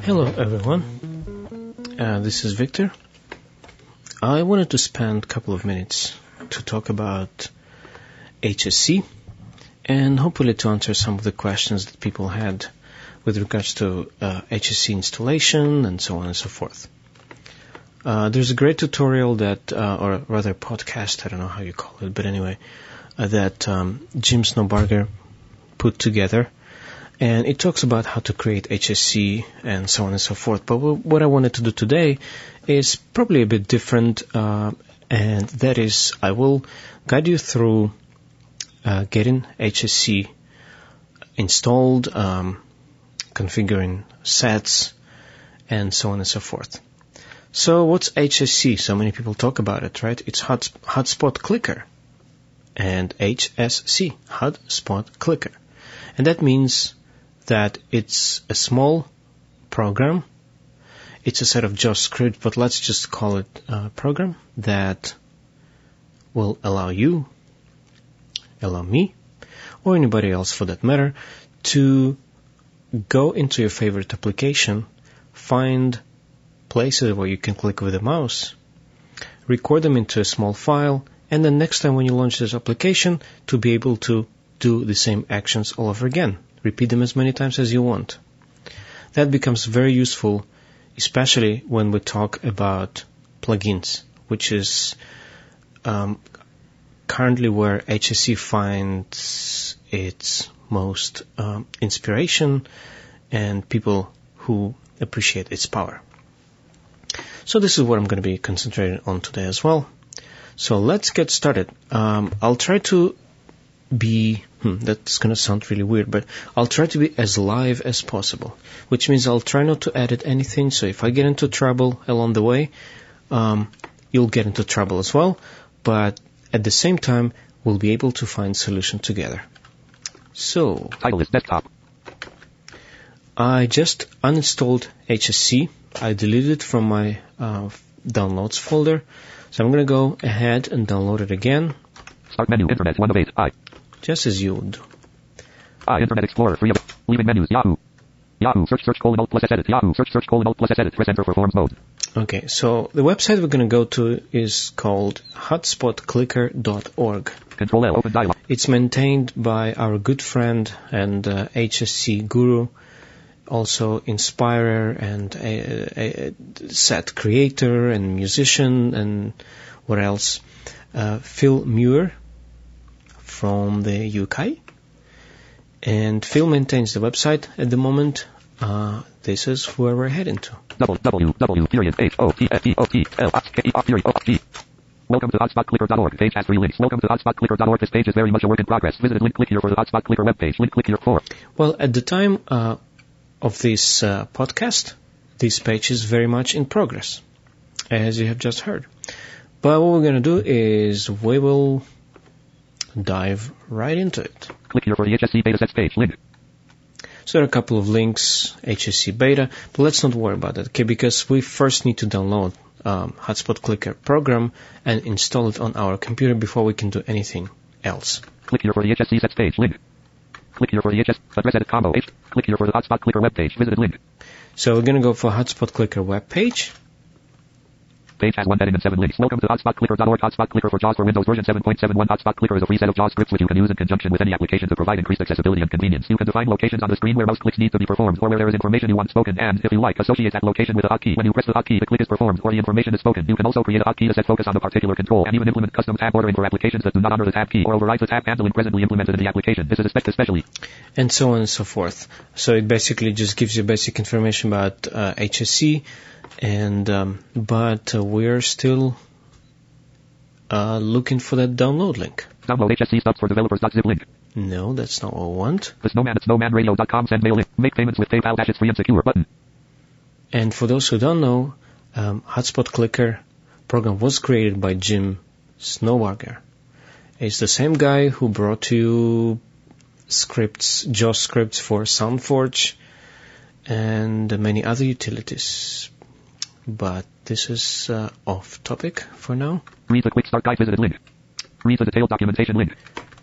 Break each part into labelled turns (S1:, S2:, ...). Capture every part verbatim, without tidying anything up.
S1: Hello everyone, uh, this is Victor. I wanted to spend a couple of minutes to talk about H S C and hopefully to answer some of the questions that people had with regards to uh, H S C installation and so on and so forth. Uh, there's a great tutorial that, uh, or rather podcast, I don't know how you call it, but anyway, uh, that um, Jim Snowbarger put together. And it talks about how to create H S C and so on and so forth. But w- what I wanted to do today is probably a bit different, uh, and that is I will guide you through uh, getting H S C installed, um, configuring sets, and so on and so forth. So what's H S C? So many people talk about it, right? It's hot, Hotspot Clicker and H S C, Hotspot Clicker. And that means that it's a small program. It's a set of JavaScript, but let's just call it a program that will allow you, allow me, or anybody else for that matter, to go into your favorite application, find places where you can click with the mouse, record them into a small file, and then next time when you launch this application, to be able to do the same actions all over again. Repeat them as many times as you want. That becomes very useful, especially when we talk about plugins, which is um, currently where H S C finds its most um, inspiration and people who appreciate its power. So this is what I'm going to be concentrating on today as well. So let's get started. Um, I'll try to be, hmm, that's going to sound really weird, but I'll try to be as live as possible, which means I'll try not to edit anything. So if I get into trouble along the way, um, you'll get into trouble as well. But at the same time, we'll be able to find solution together. So,
S2: title is desktop.
S1: I just uninstalled H S C. I deleted it from my uh, downloads folder. So I'm going to go ahead and download it again.
S2: Start menu, Internet, one of eight, I.
S1: Just as you would.
S2: I, Internet Explorer, free of, leaving menus, Yahoo. Yahoo, search, search, colon, alt, plus S, edit, Yahoo, search, search, colon, alt, plus S, edit, press enter for forms mode.
S1: Okay, so the website we're going to go to is called hotspot clicker dot org.
S2: Control L, open dialog.
S1: It's maintained by our good friend and uh, H S C guru, also inspirer and a, a, a set creator and musician and what else? Uh, Phil Muir from the U K. And Phil maintains the website at the moment. Uh, this is where we're heading to.
S2: W, W, period, H, O, T, F, E, O, T, L, K, E, R, period, O, G. Welcome to hotspot clicker dot org. Page has three links. Welcome to hotspot clicker dot org. This page is very much a work in progress. Visit link, click here for the Hotspot Clicker webpage. Link, click here for.
S1: Well, at the time uh, of this uh, podcast, this page is very much in progress, as you have just heard. But what we're going to do is we will dive right into it.
S2: Click here for the H S C beta sets page. Link.
S1: So there are a couple of links, H S C beta, but let's not worry about that, okay? Because we first need to download um, Hotspot Clicker program and install it on our computer before we can do anything else.
S2: Click here for the H S C sets page. Link. Click here for the H S address edit combo. H. Click here for the Hotspot Clicker webpage. Visited link.
S1: So we're going to go for Hotspot Clicker webpage.
S2: Page has one heading and seven links. Welcome to hotspot clicker dot org. Hotspot Clicker for JAWS for Windows version seven point seven one. Hotspot Clicker is a free set of JAWS scripts which you can use in conjunction with any application to provide increased accessibility and convenience. You can define locations on the screen where mouse clicks need to be performed or where there is information you want spoken, and, if you like, associate that location with a hotkey. When you press the hotkey, the click is performed or the information is spoken. You can also create a hotkey to set focus on the particular control and even implement custom tab ordering for applications that do not honor the tab key or override the tab handling presently implemented in the application. This is especially.
S1: And so on and so forth. So it basically just gives you basic information about uh, H S C. And um, but uh, we're still uh, looking for that download link.
S2: Download H S C stubs for developers.zip link.
S1: No, that's not what I want.
S2: The Snowman at snowman radio dot com. Send mail link. Make payments with PayPal dash it's free and secure button.
S1: And for those who don't know, um, Hotspot Clicker program was created by Jim Snowbarger. It's the same guy who brought you scripts, JAWS scripts for SoundForge and many other utilities. But this is uh, off topic for now.
S2: Read the quick start guide visited link. Read the detailed documentation link.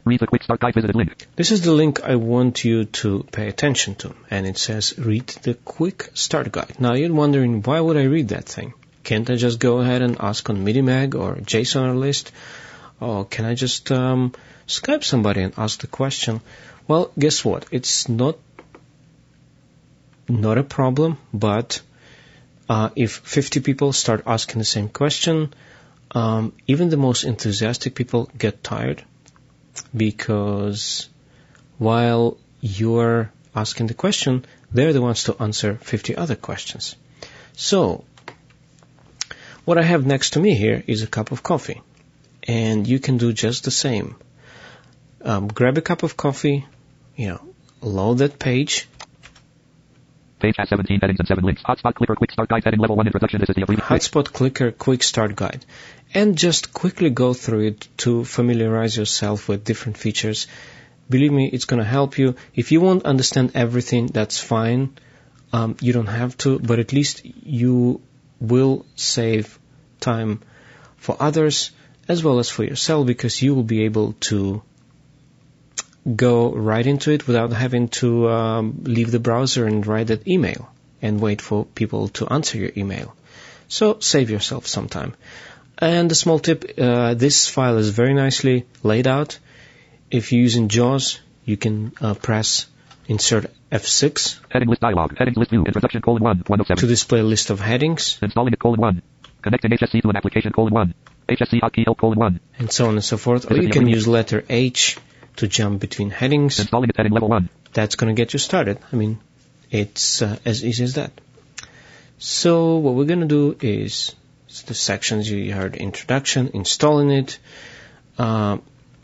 S2: Read the quick start guide visited link.
S1: This is the link I want you to pay attention to. And it says, read the quick start guide. Now you're wondering, why would I read that thing? Can't I just go ahead and ask on Midimag or JSON list? Or can I just um, Skype somebody and ask the question? Well, guess what? It's not not a problem, but uh, if fifty people start asking the same question, um, even the most enthusiastic people get tired, because while you're asking the question, they're the ones to answer fifty other questions. So, what I have next to me here is a cup of coffee, and you can do just the same. Um, grab a cup of coffee, you know, load that page.
S2: Page has seventeen headings and seven links. Hotspot Clicker Quick Start Guide heading level one introduction. This is the abbreviated.
S1: Hotspot Clicker Quick Start Guide. And just quickly go through it to familiarize yourself with different features. Believe me, it's going to help you. If you won't understand everything, that's fine. Um, you don't have to, but at least you will save time for others as well as for yourself, because you will be able to go right into it without having to um, leave the browser and write that email and wait for people to answer your email. So save yourself some time. And a small tip, uh, this file is very nicely laid out. If you're using JAWS, you can uh, press insert F six.
S2: Heading list dialog. Headings list view. Introduction colon one. one oh seven.
S1: To display a list of headings.
S2: Installing it colon one. Connecting H S C to an application colon one. H S C hotkey help colon one.
S1: And so on and so forth. Or you can use letter H to jump between headings.
S2: Installing it heading level one.
S1: That's going to get you started. I mean, it's uh, as easy as that. So what we're going to do is the sections you heard: introduction, installing it. Uh,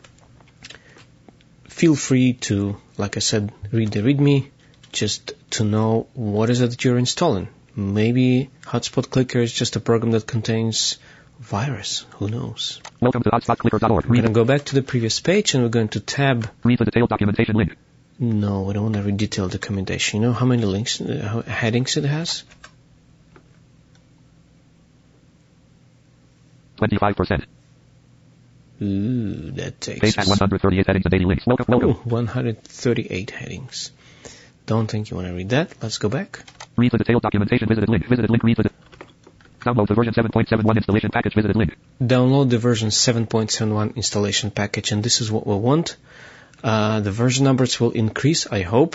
S1: feel free to, like I said, read the README just to know what is it that you're installing. Maybe Hotspot Clicker is just a program that contains virus. Who knows?
S2: Welcome to hotspot clicker dot org.
S1: We're going to go back to the previous page and we're going to tab.
S2: Read the detailed documentation link.
S1: No, I don't want to read detailed documentation. You know how many links, uh, headings it has?
S2: twenty-five percent.
S1: Ooh, that takes...
S2: Page has one hundred thirty-eight headings and eighty links. Welcome, welcome.
S1: Ooh, one hundred thirty-eight headings. Don't think you want to read that. Let's go back.
S2: Read the detailed documentation. Visited link. Visited link. Read the... Download the version seven point seven one installation package. Visited link.
S1: Download the version seven point seven one installation package, and this is what we want. Uh, the version numbers will increase, I hope.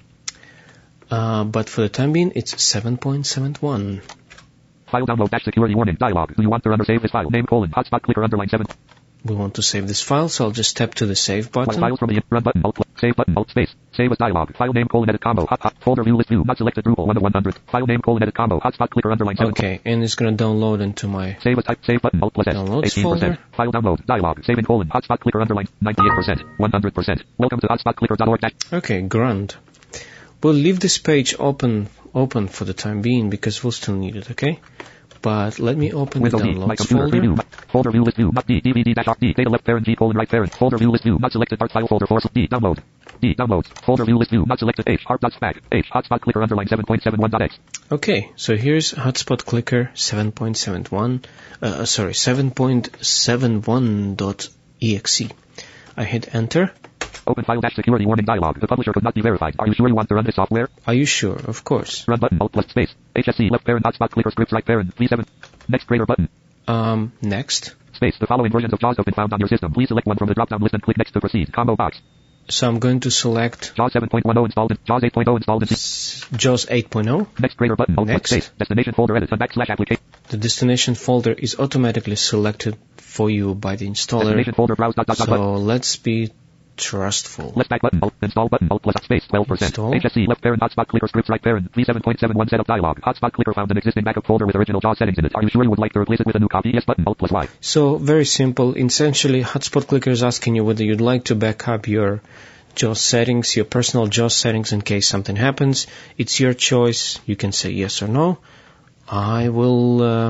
S1: Uh, but for the time being, it's seven point seven one.
S2: File download dash security warning dialog. Do you want to run or save this file? Name colon hotspot clicker underline seven.
S1: We want to save this file, so I'll just tap to the save button.
S2: Files from the run button, alt, save button, alt space, save as dialog. File name colon edit combo, hot, hot, folder view list view, not selected Drupal one to one hundred. File name colon edit combo, hotspot clicker underline seven.
S1: Okay, and it's going to download into my
S2: save as type, save button, alt plus S,
S1: downloads
S2: eighteen percent.
S1: folder.
S2: File download, dialog, saving colon, hotspot clicker underline ninety-eight percent, one hundred percent. Welcome to hotspot clicker dot org.
S1: Okay, grand. We'll leave this page open, open for the time being because we'll still need it, okay? But let me open
S2: Windows
S1: the
S2: D, my
S1: downloads
S2: computer,
S1: folder.
S2: preview, folder view list view, not D, D V D dash R, D, data left parent, G colon right parent, folder view list view, not selected art file folder for D, download, D, downloads, folder view list view, not selected H, art dot spec, H, hotspot clicker underline seven point seven one dot X.
S1: Okay, so here's Hotspot Clicker seven point seven one, uh, sorry, seven point seven one dot E X E. I hit enter.
S2: Open file dash security warning dialog. The publisher could not be verified. Are you sure you want to run this software?
S1: Are you sure? Of course.
S2: Run button, alt plus space. H S C left parent, hotspot clicker scripts right parent, V seven. Next greater button.
S1: Um, next.
S2: Space. The following versions of JAWS have been found on your system. Please select one from the drop-down list and click next to proceed. Combo box.
S1: So I'm going to select
S2: JAWS seven point ten installed in JAWS eight point oh installed in
S1: JAWS eight point oh.
S2: Next greater button, alt plus
S1: Next.
S2: space. Destination folder edit and backslash application.
S1: The destination folder is automatically selected for you by the installer.
S2: Destination folder browse dot dot dot.
S1: So let's be trustful.
S2: Left back button, alt, install button, alt plus space, twelve percent.
S1: Install.
S2: H S C left parent, hotspot clicker scripts right parent, V seven point seven one setup dialog. Hotspot clicker found an existing backup folder with original JAWS settings in it. Are you sure you would like to replace it with a new copy? Yes button, alt plus Y.
S1: So very simple. Essentially, Hotspot Clicker is asking you whether you'd like to back up your JAWS settings, your personal JAWS settings in case something happens. It's your choice. You can say yes or no. I will uh,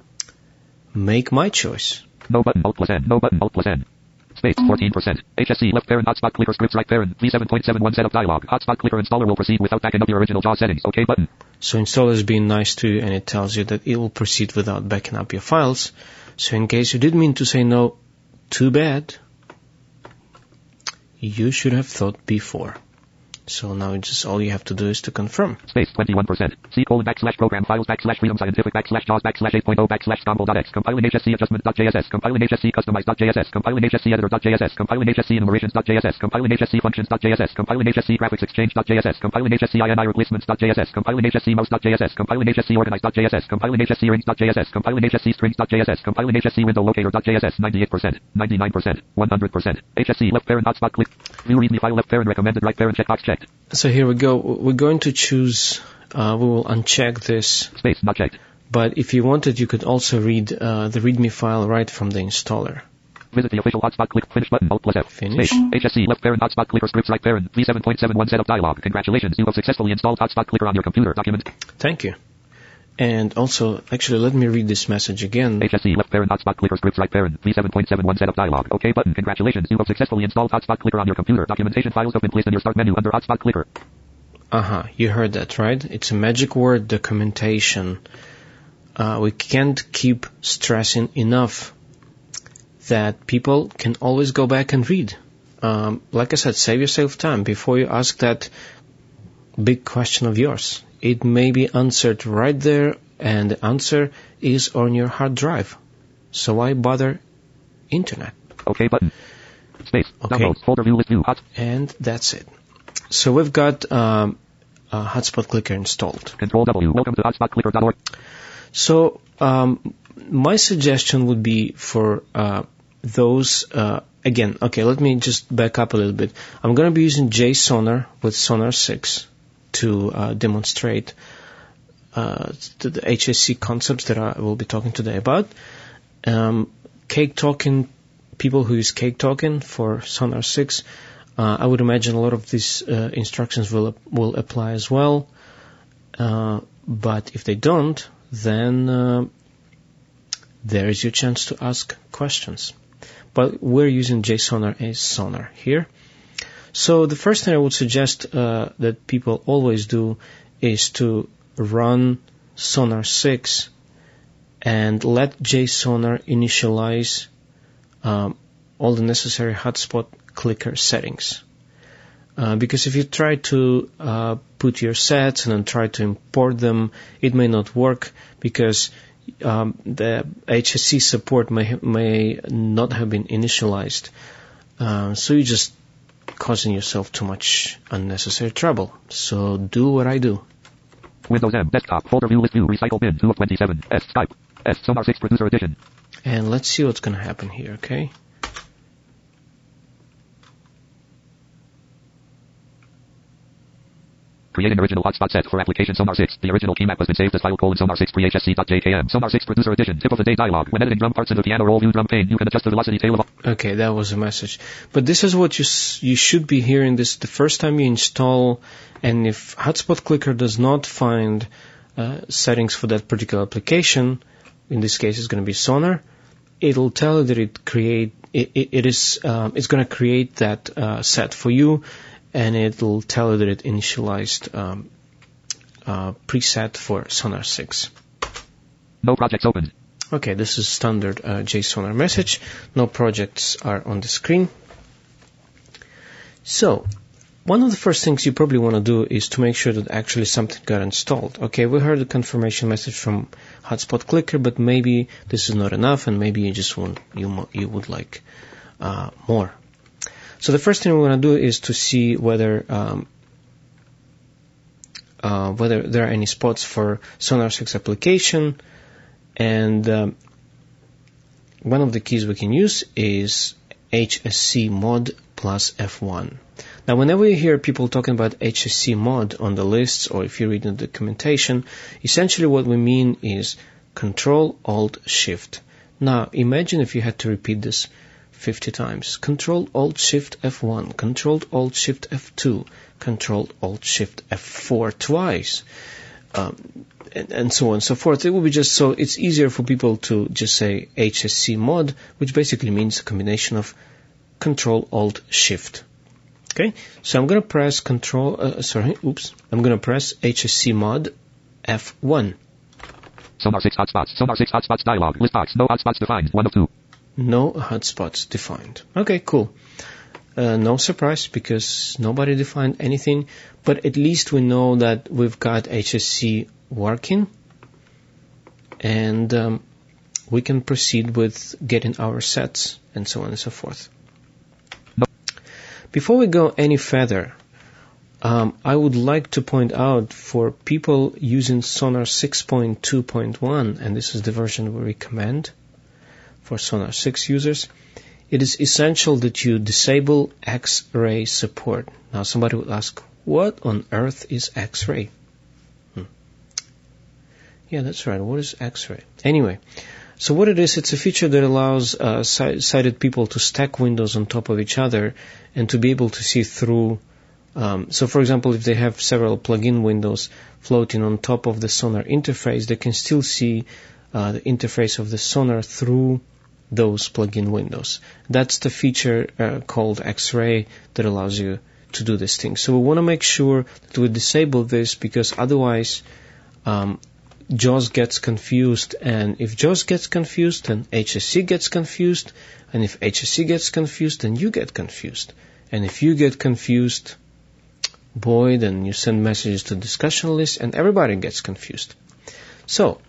S1: make my choice.
S2: No button, alt plus N. No button, alt plus N. Space, fourteen percent. H S C left parent, hotspot clicker scripts right parent, V seven point seven one setup dialog. Hotspot clicker installer will proceed without backing up your original JAWS settings. OK button.
S1: So installer is being nice to you and it tells you that it will proceed without backing up your files. So in case you did mean to say no, too bad. you should have thought before. So now just all you have to do is to confirm.
S2: Space twenty-one percent. C colon backslash program files backslash freedom scientific backslash jaws backslash eight point oh backslash scomble.x. Compiling H S C adjustment.jss. Compiling H S C customize.jss. Compiling H S C editor.jss. Compiling H S C enumerations.jss. Compiling H S C functions.jss. Compiling H S C graphics exchange.jss. Compiling H S C I N I replacements.jss. Compiling H S C mouse.jss. Compiling H S C organize.jss. Compiling H S C rings.jss. Compiling H S C strings.jss. Compiling H S C window locator.jss. ninety-eight percent. ninety-nine percent. one hundred percent. H S C left parent hotspot click. View readme file left parent recommended right parent checkbox checked.
S1: So here we go. We're going to choose, uh, we will uncheck this.
S2: Space not checked.
S1: But if you wanted, you could also read uh, the readme file right from the installer.
S2: Visit the official hotspot click. Finish button. Alt plus F.
S1: Finish.
S2: Space. H S C left parent hotspot clicker scripts right parent. V seven point seven one setup dialog. Congratulations. You have successfully installed hotspot clicker on your computer. Document.
S1: Thank you. And also, actually, let me read this message again.
S2: H S C left parent hotspot clicker scripts right parent. V seven point seven one setup dialog. OK button. Congratulations. You have successfully installed hotspot clicker on your computer. Documentation files have been placed in your start menu under hotspot clicker.
S1: Uh-huh. You heard that, right? It's a magic word, documentation. Uh, we can't keep stressing enough that people can always go back and read. Um, like I said, save yourself time before you ask that big question of yours. It may be answered right there, and the answer is on your hard drive. So why bother internet?
S2: OK button. Space.
S1: Okay.
S2: Downloads. Folder view list view. Hot.
S1: And that's it. So we've got um, a hotspot clicker installed.
S2: Control W. Welcome to hotspot clicker dot org.
S1: So um, my suggestion would be for uh, those, uh, again, okay, let me just back up a little bit. I'm going to be using JSONAR with Sonar six to uh, demonstrate uh, the H S C concepts that I will be talking today about. Um, Cake Token, people who use Cake Token for Sonar six, uh, I would imagine a lot of these uh, instructions will will apply as well. Uh, but if they don't, then uh, there is your chance to ask questions. But we're using JSONAR as Sonar here. So the first thing I would suggest uh, that people always do is to run Sonar six and let JSONAR initialize um, all the necessary hotspot clicker settings. Uh, because if you try to uh, put your sets and then try to import them, it may not work because um, the H S C support may may not have been initialized. Uh, so you're just causing yourself too much unnecessary trouble. So do what I do.
S2: Windows M desktop folder view list view recycle bin two of twenty-seven S Skype S Sonar six producer edition.
S1: And let's see what's going to happen here. Okay.
S2: Create an original hotspot set for application Sonar six. The original key map has been saved as file colon Sonar six three H S C dot J K M. Sonar six producer edition. Tip of the day dialog. When editing drum parts in the piano roll view drum pane, you can adjust the velocity tail of.
S1: Okay, that was a message. But this is what you s- you should be hearing this the first time you install. And if Hotspot Clicker does not find uh, settings for that particular application, in this case it's going to be Sonar, it'll tell you that it create it, it, it is um, it's going to create that uh, set for you. And it'll tell you that it initialized um, uh, preset for Sonar six.
S2: No projects open.
S1: Okay, this is standard uh, JSONAR message. No projects are on the screen. So, one of the first things you probably want to do is to make sure that actually something got installed. Okay, we heard a confirmation message from Hotspot Clicker, but maybe this is not enough, and maybe you just want you you would like uh, more. So the first thing we want to do is to see whether um, uh, whether there are any spots for Sonar six application, and um, one of the keys we can use is H S C mod plus F one. Now, whenever you hear people talking about H S C mod on the lists, or if you read the documentation, essentially what we mean is Control Alt Shift. Now, imagine if you had to repeat this fifty times. Control Alt Shift F one, Control Alt Shift F two, Control Alt Shift F four twice, um, and, and so on and so forth. It will be just so it's easier for people to just say H S C mod, which basically means a combination of Control Alt Shift. Okay, so I'm going to press Control. Uh, sorry, oops. I'm going to press H S C mod F one.
S2: Sonar six hotspots. Sonar six hotspots dialog. List box. No hotspots defined. One of two.
S1: No hotspots defined. Okay, cool. Uh, no surprise, because nobody defined anything, but at least we know that we've got H S C working, and um, we can proceed with getting our sets and so on and so forth. No. Before we go any further, um, I would like to point out for people using Sonar six point two point one, and this is the version we recommend for Sonar six users, it is essential that you disable X-ray support. Now somebody would ask, what on earth is X-ray? Hmm. Yeah, that's right. What is X-ray? Anyway, so what it is, it's a feature that allows uh, sighted people to stack windows on top of each other and to be able to see through. Um, so, for example, if they have several plug-in windows floating on top of the Sonar interface, they can still see uh, the interface of the Sonar through those plug-in windows. That's the feature uh, called X-ray that allows you to do this thing. So we want to make sure that we disable this, because otherwise um, JAWS gets confused, and if JAWS gets confused, then H S C gets confused, and if H S C gets confused, then you get confused. And if you get confused, boy, then you send messages to discussion lists, and everybody gets confused. So,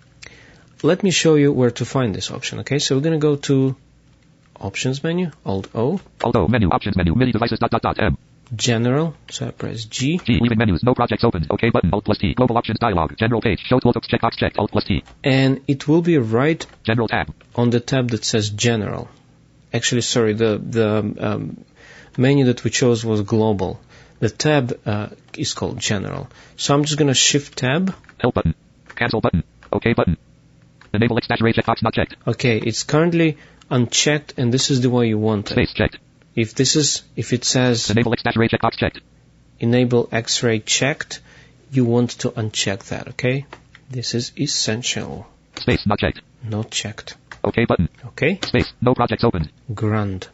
S1: let me show you where to find this option, okay? So we're going to go to Options menu, Alt-O.
S2: Alt-O, menu, Options menu, MIDI devices, dot, dot, dot, M.
S1: General, so I press G.
S2: G, leaving menus, no projects open, OK button, Alt plus T, Global Options dialog, General page, Show toolbox, checkbox checked, Alt plus T.
S1: And it will be right
S2: General tab.
S1: On the tab that says General. Actually, sorry, the, the um, menu that we chose was Global. The tab uh, is called General. So I'm just going to Shift Tab.
S2: Help button, Cancel button, OK button. Enable exaggerate checkbox not checked.
S1: Okay, it's currently unchecked, and this is the way you want it.
S2: Space checked.
S1: If this is, if it says
S2: enable exaggerate checkbox checked,
S1: enable X-ray checked, you want to uncheck that. Okay, this is essential.
S2: Space not checked.
S1: Not checked.
S2: OK button.
S1: Okay.
S2: Space no projects opened.
S1: Grand.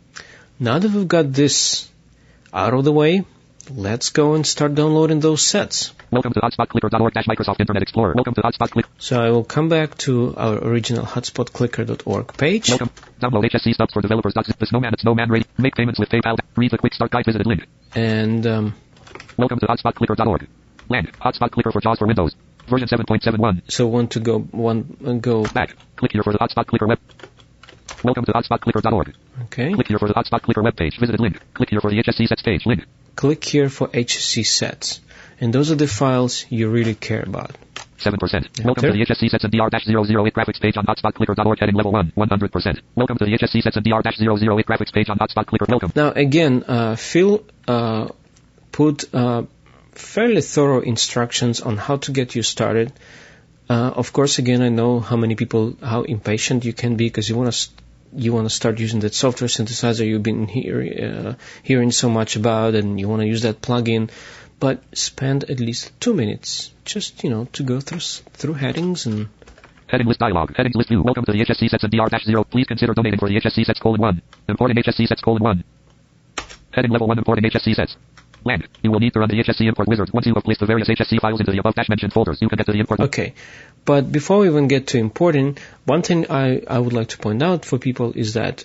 S1: Now that we've got this out of the way, let's go and start downloading those sets.
S2: Welcome to hotspot clicker dot org dash Microsoft Internet Explorer. Welcome to Hotspot Clicker.
S1: So I will come back to our original hotspot clicker dot org page.
S2: Welcome. Download H S C stubs for developers. The Snowman at Snowman Ready. Make payments with PayPal. Read the quick start guide. Visited link.
S1: And um,
S2: welcome to hotspot clicker dot org. Land. Hotspot Clicker for JAWS for Windows. Version seven point seven one.
S1: So want to go one uh, go
S2: back. Click here for the Hotspot Clicker web. Welcome to hotspot clicker dot org.
S1: Okay.
S2: Click here for the Hotspot Clicker web page. Visited link. Click here for the H S C sets page. Link.
S1: Click here for H S C sets. And those are the files you really care about.
S2: seven percent. Welcome to the H S C sets and D R zero zero eight graphics page on hotspot clicker dot org heading level one, one hundred percent. Welcome to the H S C sets and D R zero zero eight graphics page on hotspot clicker. Welcome.
S1: Now again, uh, Phil uh, put uh, fairly thorough instructions on how to get you started. Uh, of course, again, I know how many people, how impatient you can be, because you want to st- you want to start using that software synthesizer you've been hear, uh, hearing so much about, and you want to use that plugin. But spend at least two minutes just, you know, to go through through headings and...
S2: Heading list dialog. Headings list view. Welcome to the H S C sets and D R zero. Please consider donating for the H S C sets colon one. Importing H S C sets colon one. Heading level one. Importing H S C sets. Land. You will need to run the H S C import wizard. Once you have placed the various H S C files into the above dash mentioned folders, you can get to the import.
S1: Okay. But before we even get to importing, one thing I, I would like to point out for people is that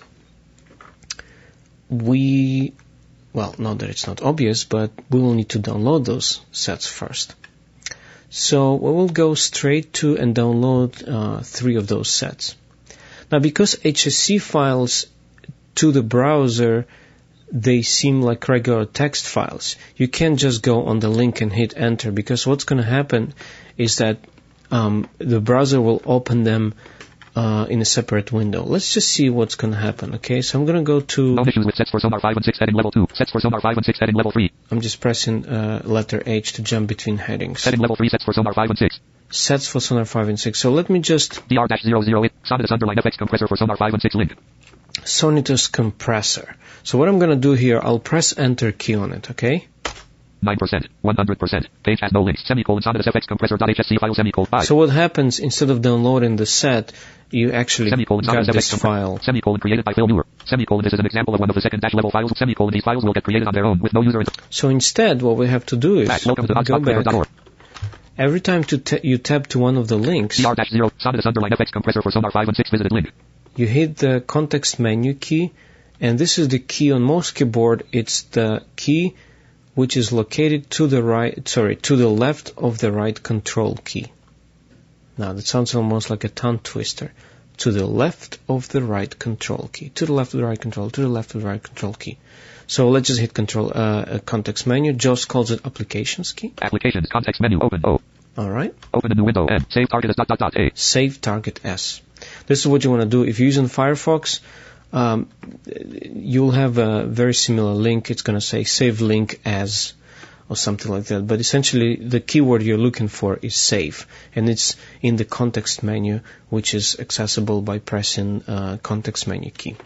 S1: we... Well, not that it's not obvious, but we will need to download those sets first. So we will go straight to and download uh, three of those sets. Now, because H S C files to the browser, they seem like regular text files. You can't just go on the link and hit enter, because what's going to happen is that um, the browser will open them Uh, in a separate window. Let's just see what's going to happen. Okay, so I'm going to go to...
S2: No issues with sets for Sonar five and six heading level two. Sets for Sonar five and six heading level three.
S1: I'm just pressing uh, letter H to jump between headings.
S2: Heading level three sets for Sonar five and six.
S1: Sets for Sonar five and six. So let me just...
S2: D R zero zero eight. Sonitus underline F X compressor for Sonar five and six link.
S1: Sonitus compressor. So what I'm going to do here, I'll press enter key on it, okay?
S2: nine percent, one hundred percent. Page has no links. Semicolon Sonitus F X compressor.hsc file semicolon five.
S1: So what happens, instead of downloading the set, you actually
S2: semicolon
S1: got this
S2: F X
S1: file.
S2: Semicolon created by Phil Newer. Semicolon this is an example of one of the second dash level files. Semicolon these files will get created on their own with no user.
S1: So instead, what we have to do is
S2: back. Welcome to
S1: go back. Every time to ta- you tap to one of the links,
S2: D R zero, Sonitus underline F X compressor for Sonar five and six visited link.
S1: You hit the context menu key And this is the key on most keyboard. It's the key which is located to the right, sorry, to the left of the right control key. Now that sounds almost like a tongue twister. To the left of the right control key. To the left of the right control, to the left of the right control key. So let's just hit control, uh, context menu. JAWS calls it applications key.
S2: Applications, context menu, open, O.
S1: Alright.
S2: Open a new window, N. Save target as dot dot dot A.
S1: Save target as. This is what you want to do. If you're using Firefox, um, you'll have a very similar link. It's going to say save link as or something like that. But essentially, the keyword you're looking for is save. And it's in the context menu, which is accessible by pressing uh, context menu key.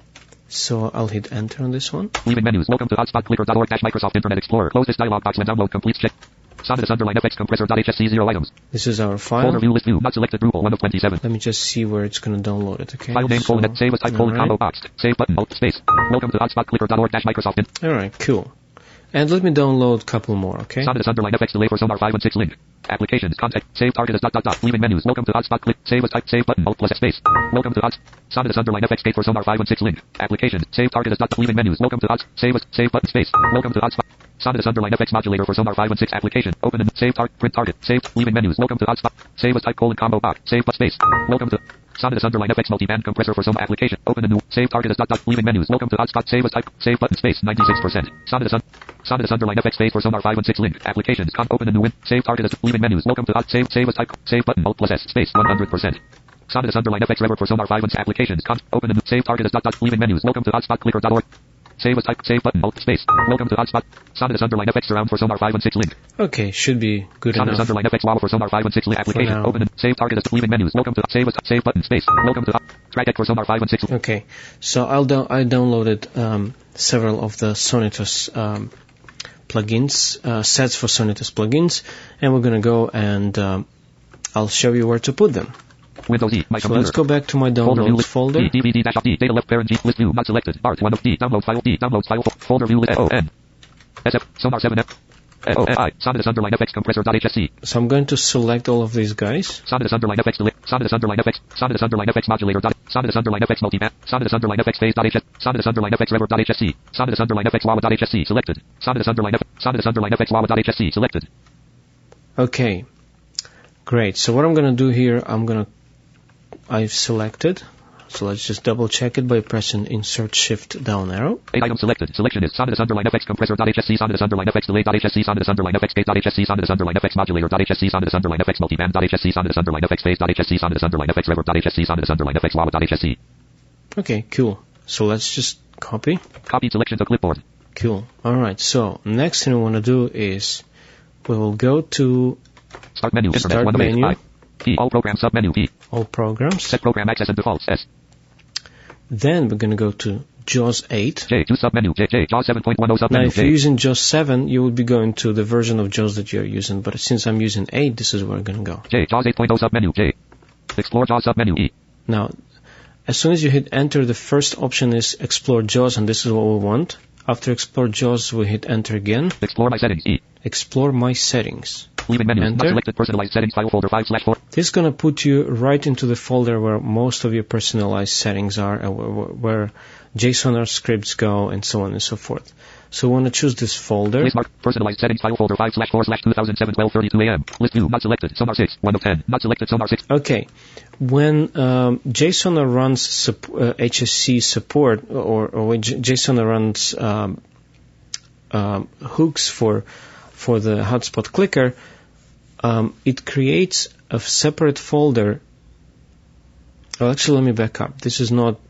S1: So I'll hit enter on this one.
S2: Leaving menus. Welcome to hotspot clicker dot org dash Microsoft Internet Explorer. Close this dialog box when download completes. Check. Sonnetus underline F X compressor dot H S C zero items.
S1: This is our file.
S2: Folder view list view. Not selected Drupal one of twenty-seven.
S1: Let me just see where it's going to download it, okay?
S2: File name
S1: so,
S2: colon save as type colon combo box. Save button alt space. Welcome to hotspot clicker dot org dash Microsoft.
S1: Alright, cool. And let me download a couple more, okay?
S2: Sonnetus underline F X delay for Sonar five and six link. Applications, contact, save target as dot dot dot. Leaving menus. Welcome to hotspot click, save as type, save button, alt plus space. Welcome to hot. Sonnetus underline F X gate for Sonar five and six link. Applications, save target as dot dot. Leaving menus. Welcome to hot. Save as, save button space. Welcome to hotspot. Sonnetus underline F X modulator for Sonar five and six application. Open and save target, print target, save, leaving menus. Welcome to hotspot. Save as type colon combo box. Save but space. Welcome to Sonnetus underline F X multiband compressor for Sonar application. Open a new, save target as dot dot. Leaving menus. Welcome to hotspot. Save as type, save button space. ninety-six percent. Sonnetus un- Sonnetus underline F X phase for Sonar five and six link. Applications. Con- open a new win. Save target as leaving menus. Welcome to hot. Save, save as type, save button. Alt plus S space. one hundred percent. Sonnetus underline F X reverb for Sonar five and six applications. Con- open a new, save target as dot dot. Leaving menus. Welcome to hotspot clicker dot org. Save as type, save button, alt space. Welcome to hotspot. Sonnetus underline F X surround for Sonar five and six link.
S1: Okay, should be good
S2: Sonnetus
S1: enough.
S2: underline F X wow for Sonar five and six link application. Open and save target as leaving menus. Welcome to save as save button space. Welcome to track deck for Sonar five and six.
S1: Okay, so I'll do- I downloaded um, several of the Sonnetus um, plugins, uh, sets for Sonnetus plugins, and we're going to go and um, I'll show you where to put them.
S2: Windows E, my
S1: So
S2: computer.
S1: let's go back to my downloads folder.
S2: D, D V D dash D, data left parent G, list view, not selected. Art one of D, download file D, downloads file, folder view list O N. S F, Sonar seven F. O N I, Sonnetus underline F X compressor dot H S C.
S1: So I'm going to select all of these guys.
S2: Sonnetus underline F X delay, Sonnetus underline F X, Sonnetus underline F X modulator dot, Sonnetus underline F X multiband, Sonnetus underline F X phase dot H S, Sonnetus underline F X reverb dot H S C, Sonnetus underline F X wawa dot H S C selected, Sonnetus underline F, Sonnetus underline F X wawa dot H S C selected.
S1: Okay, great. So what I'm going to do here, I'm going to I've selected, so let's just double check it by pressing insert shift down arrow.
S2: Eight items selected. Selection is Sonnetus underline F X compressor dot H S C, Sonnetus underline F X delay dot H S C, Sonnetus underline F X gate dot H S C, Sonnetus underline F X modulator dot H S C, Sonnetus underline F X multiband dot H S C, Sonnetus underline F X phase dot H S C, Sonnetus underline F X reverb dot H S C, Sonnetus underline F X wawa dot H S C.
S1: Okay, cool. So let's just copy.
S2: Copy selection to clipboard.
S1: Cool. Alright, so next thing we want to do is we will go to
S2: Start menu,
S1: Start
S2: Internet, one of eight,
S1: menu.
S2: I. P, all programs, sub menu, P.
S1: all programs.
S2: Set program access and defaults, S.
S1: Then we're going to go to JAWS eight.
S2: J, two sub menu, J, J, JAWS seven point ten sub
S1: Now,
S2: menu,
S1: if you're
S2: J.
S1: using JAWS seven, you would be going to the version of JAWS that you're using. But since I'm using eight, this is where I'm going to go.
S2: J, JAWS eight point oh sub menu, J. Explore JAWS sub menu, E.
S1: Now, as soon as you hit enter, the first option is Explore JAWS, and this is what we want. After Explore JAWS, we hit enter again.
S2: Explore my settings, E.
S1: Explore my settings.
S2: Leaving menu, not
S1: Enter.
S2: selected personalized settings file folder five slash four.
S1: This is going to put you right into the folder where most of your personalized settings are, uh, where, where JSON scripts go, and so on and so forth. So we want to choose this folder.
S2: List mark, personalized settings file folder five slash four slash two thousand seven twelve thirty-two a.m. List view, not selected, Sonar six, one of ten. Not selected, Sonar six.
S1: Okay. When um, JSON runs sup- uh, H S C support, or, or when J- JSON runs um, um, hooks for for the hotspot clicker, um, it creates a separate folder. Well, actually, let me back up. This is not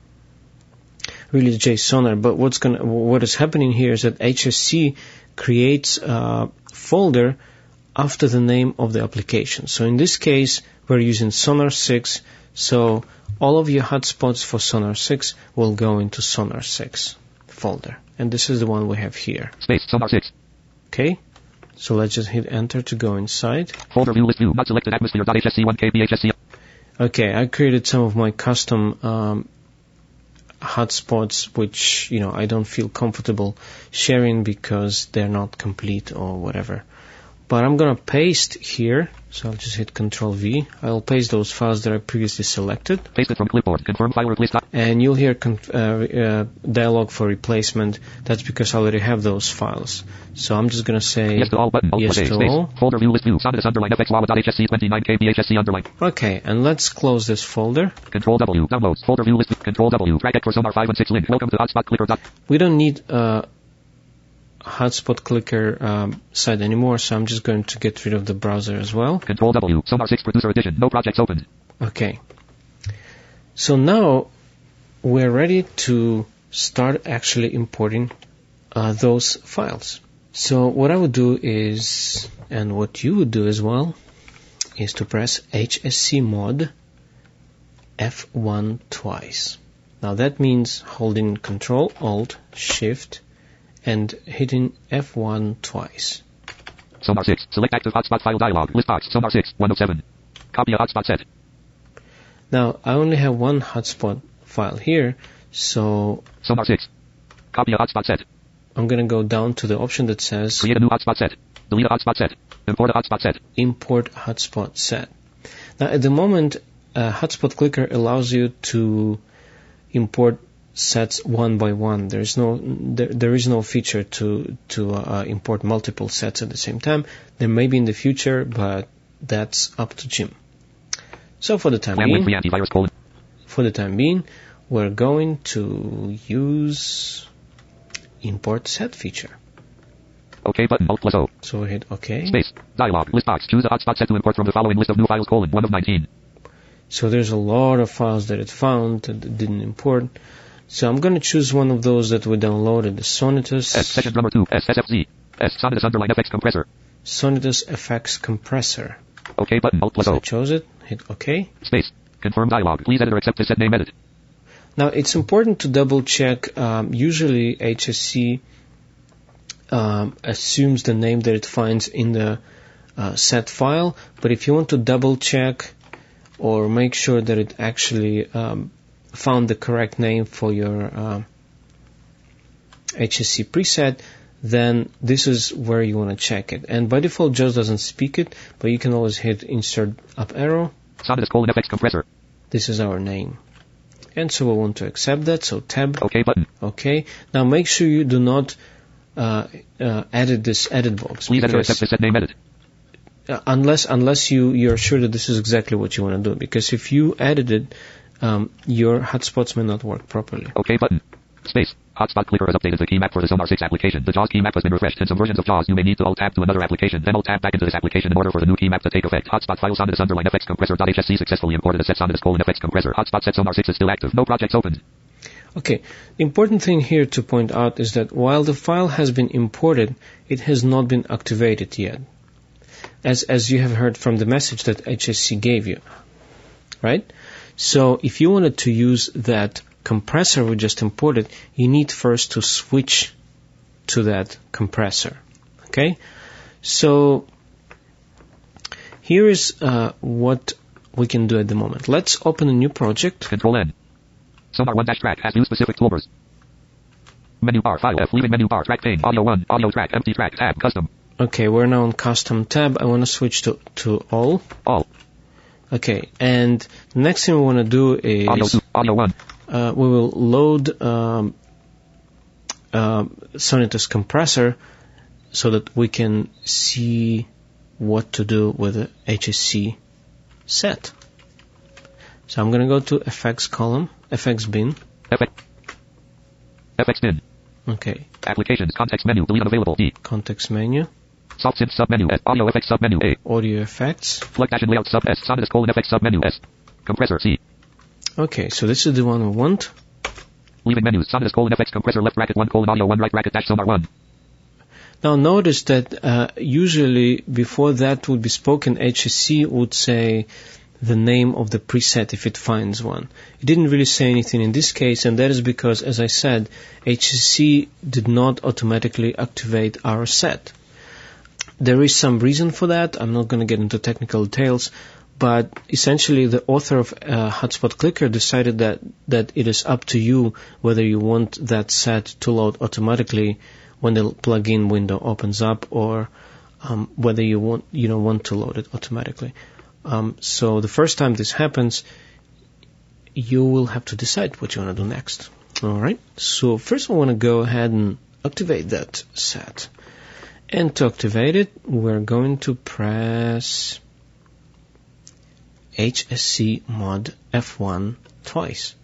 S1: really JSONer, but what's gonna what is happening here is that H S C creates a folder after the name of the application. So in this case, we're using Sonar six, so all of your hotspots for Sonar six will go into Sonar six folder. And this is the one we have here.
S2: Space, Sonar six.
S1: Okay? So let's just hit enter to go inside.
S2: Folder view, list view, not selected, atmosphere.hsc one K B H S C.
S1: Okay, I created some of my custom um, hotspots, which, you know, I don't feel comfortable sharing because they're not complete or whatever. but I'm going to paste here. So I'll just hit Control V. I'll paste those files that I previously selected.
S2: Paste it from clipboard. Confirm file replace.
S1: And you'll hear conf- uh, uh, dialog for replacement. That's because I already have those files. So I'm just going to say
S2: yes to all button. Alt
S1: yes
S2: to
S1: space.
S2: all. Folder view list view. Sonidus underline F X Wawa.hsc twenty-nine K B H S C underline.
S1: Okay, and let's close this folder.
S2: Control W. Downloads. Folder view list. Control W. Drag X for Sonar five and six link. Welcome to Hotspot Clicker.
S1: We don't need uh Hotspot Clicker um, site anymore, so I'm just going to get rid of the browser as well.
S2: Control W. Sonar six Producer Edition. No projects open.
S1: Okay. So now we're ready to start actually importing uh, those files. So what I would do is, and what you would do as well, is to press H S C mod F one twice. Now that means holding Control Alt Shift and hitting F one twice.
S2: Sonar six. Select active hotspot file dialog. List box. Sonar six. one oh seven. Copy a hotspot set.
S1: Now, I only have one hotspot file here, so
S2: Sonar six. Copy a hotspot set.
S1: I'm going to go down to the option that says
S2: Create a new hotspot set. Delete a hotspot set. Import a hotspot set.
S1: Import hotspot set. Now, at the moment, uh, Hotspot Clicker allows you to import sets one by one. There is no there, there is no feature to to uh, import multiple sets at the same time. There may be in the future, but that's up to Jim. So for the time being, for the time being, we're going to use import set feature.
S2: OK button, Alt plus O.
S1: So we hit OK.
S2: Space. Dialog. List box. Choose a hotspot set to import from the following list of new files, colon, one of nineteen.
S1: So there's a lot of files that it found that it didn't import. So I'm going to choose one of those that we downloaded, the Sonitus.
S2: S, session drummer two, S, S F Z. S, Sonitus underline F X compressor.
S1: Sonitus F X compressor.
S2: OK button, Alt plus
S1: so
S2: O.
S1: I chose it, hit OK.
S2: Space. Confirm dialog. Please edit or accept this set name edit.
S1: Now it's important to double check. Um, usually H S C um, assumes the name that it finds in the uh, set file, but if you want to double check or make sure that it actually um, found the correct name for your uh, H S C preset, then this is where you want to check it. And by default, JAWS doesn't speak it, but you can always hit insert up arrow.
S2: Sonitus colon F X compressor.
S1: This is our name. And so we want to accept that, so tab.
S2: OK button.
S1: OK. Now make sure you do not uh, uh, edit this edit box.
S2: Please edit or accept this set name edit.
S1: Uh, unless unless you, you're sure that this is exactly what you want to do. Because if you edit it, um, your hotspots may not work properly.
S2: OK button. Space. Hotspot Clicker has updated the key map for the Sonar six application. The JAWS key map has been refreshed. In some versions of JAWS, you may need to alt-tab to another application, then alt-tab back into this application in order for the new key map to take effect. Hotspot file Sonitus underline F X compressor.hsc successfully imported a set Sonitus colon F X compressor. Hotspot set Sonar six is still active. No projects opened.
S1: Okay. The important thing here to point out is that while the file has been imported, it has not been activated yet. As as you have heard from the message that H S C gave you. Right? So if you wanted to use that compressor we just imported, you need first to switch to that compressor. Okay? So here is uh, what we can do at the moment. Let's open a new project.
S2: Control N. Sonar one dash track has new specific toolbars. Menu bar, file F, leaving menu bar, track pane, audio one, audio track, empty track, tab, custom.
S1: Okay, we're now on custom tab. I want to switch to, to all.
S2: All.
S1: Okay, and the next thing we want to do is
S2: audio two, audio one.
S1: Uh, we will load um, uh, Sonitus compressor so that we can see what to do with the H S C set. So I'm going to go to F X column, F X bin.
S2: F X, F X bin.
S1: Okay.
S2: Applications, context menu, delete unavailable, D.
S1: Context menu.
S2: Soft synth submenu, S. Audio F X submenu, A.
S1: Audio effects.
S2: Plug dash and layout sub, S. Sonitus colon F X submenu, S. Compressor, C.
S1: Okay, so this is the one we want.
S2: Leaving menus, Sonitus colon F X compressor left bracket one colon audio one right bracket dash Sonar one.
S1: Now notice that uh, usually before that would be spoken, H S C would say the name of the preset if it finds one. It didn't really say anything in this case, and that is because, as I said, H S C did not automatically activate our set. There is some reason for that. I'm not going to get into technical details. But essentially, the author of uh, Hotspot Clicker decided that, that it is up to you whether you want that set to load automatically when the plugin window opens up, or um, whether you want you don't want to load it automatically. Um, so the first time this happens, you will have to decide what you want to do next. All right. So first, I want to go ahead and activate that set. And to activate it, we're going to press H S C mod F one twice.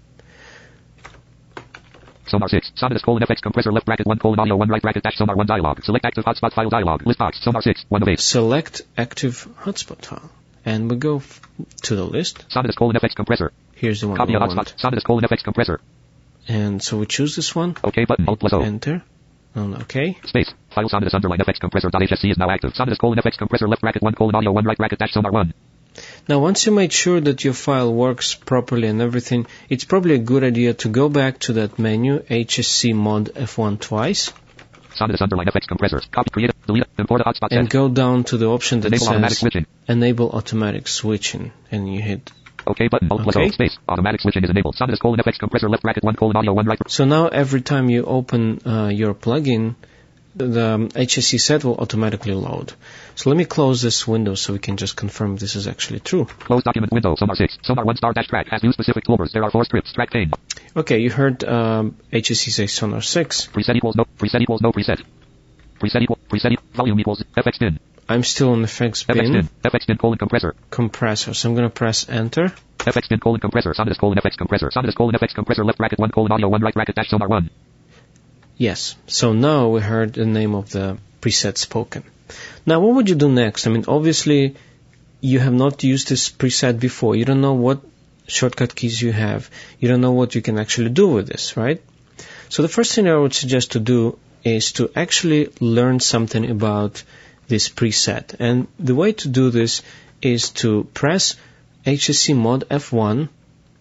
S2: Sonar six. Sonar colon F X compressor left bracket one colon audio one right bracket dash Sonar one dialog. Select active hotspot file dialog. List box. Sonar six. One of eight.
S1: Select active hotspot file. And we go f- to the list.
S2: Sonar colon F X compressor.
S1: Here's the one
S2: Copy
S1: we
S2: of
S1: want.
S2: hotspot. Sonar colon F X compressor.
S1: And so we choose this one.
S2: OK button. Alt plus O.
S1: Enter. And OK.
S2: Space. File Sonar underline F X compressor dot H S C is now active. Sonar colon F X compressor left bracket one colon audio one right bracket dash Sonar one.
S1: Now, once you made sure that your file works properly and everything, it's probably a good idea to go back to that menu, H S C mod F one twice.
S2: Sonar underline F X compressors. Copy, create, delete, import a hotspot.
S1: And
S2: set.
S1: go down to the option that
S2: Enable
S1: says
S2: automatic switching.
S1: Enable automatic switching. And you hit
S2: OK button. Alt plus
S1: OK.
S2: O. Space. Automatic switching is enabled. Sonar colon F X compressor left bracket one colon audio one right.
S1: So now every time you open uh, your plugin, the, the um, H S C set will automatically load. So let me close this window so we can just confirm this is actually true.
S2: Close document window. Sonar six. Sonar one star dash track has new specific toolbars. There are four scripts. Track pane.
S1: Okay, you heard um, H S C say Sonar six.
S2: Preset equals no. Preset equals no preset. Preset equal. Preset e- volume equals F X bin.
S1: I'm still on F X bin.
S2: F X bin. F X bin colon compressor.
S1: Compressor. So I'm going to press enter.
S2: F X bin colon compressor. Sonar colon F X compressor. Sonar colon F X compressor left bracket one colon audio one right bracket dash Sonar one.
S1: Yes. So now we heard the name of the preset spoken. Now, what would you do next? I mean, obviously, you have not used this preset before. You don't know what shortcut keys you have. You don't know what you can actually do with this, right? So the first thing I would suggest to do is to actually learn something about this preset. And the way to do this is to press H S C mod F one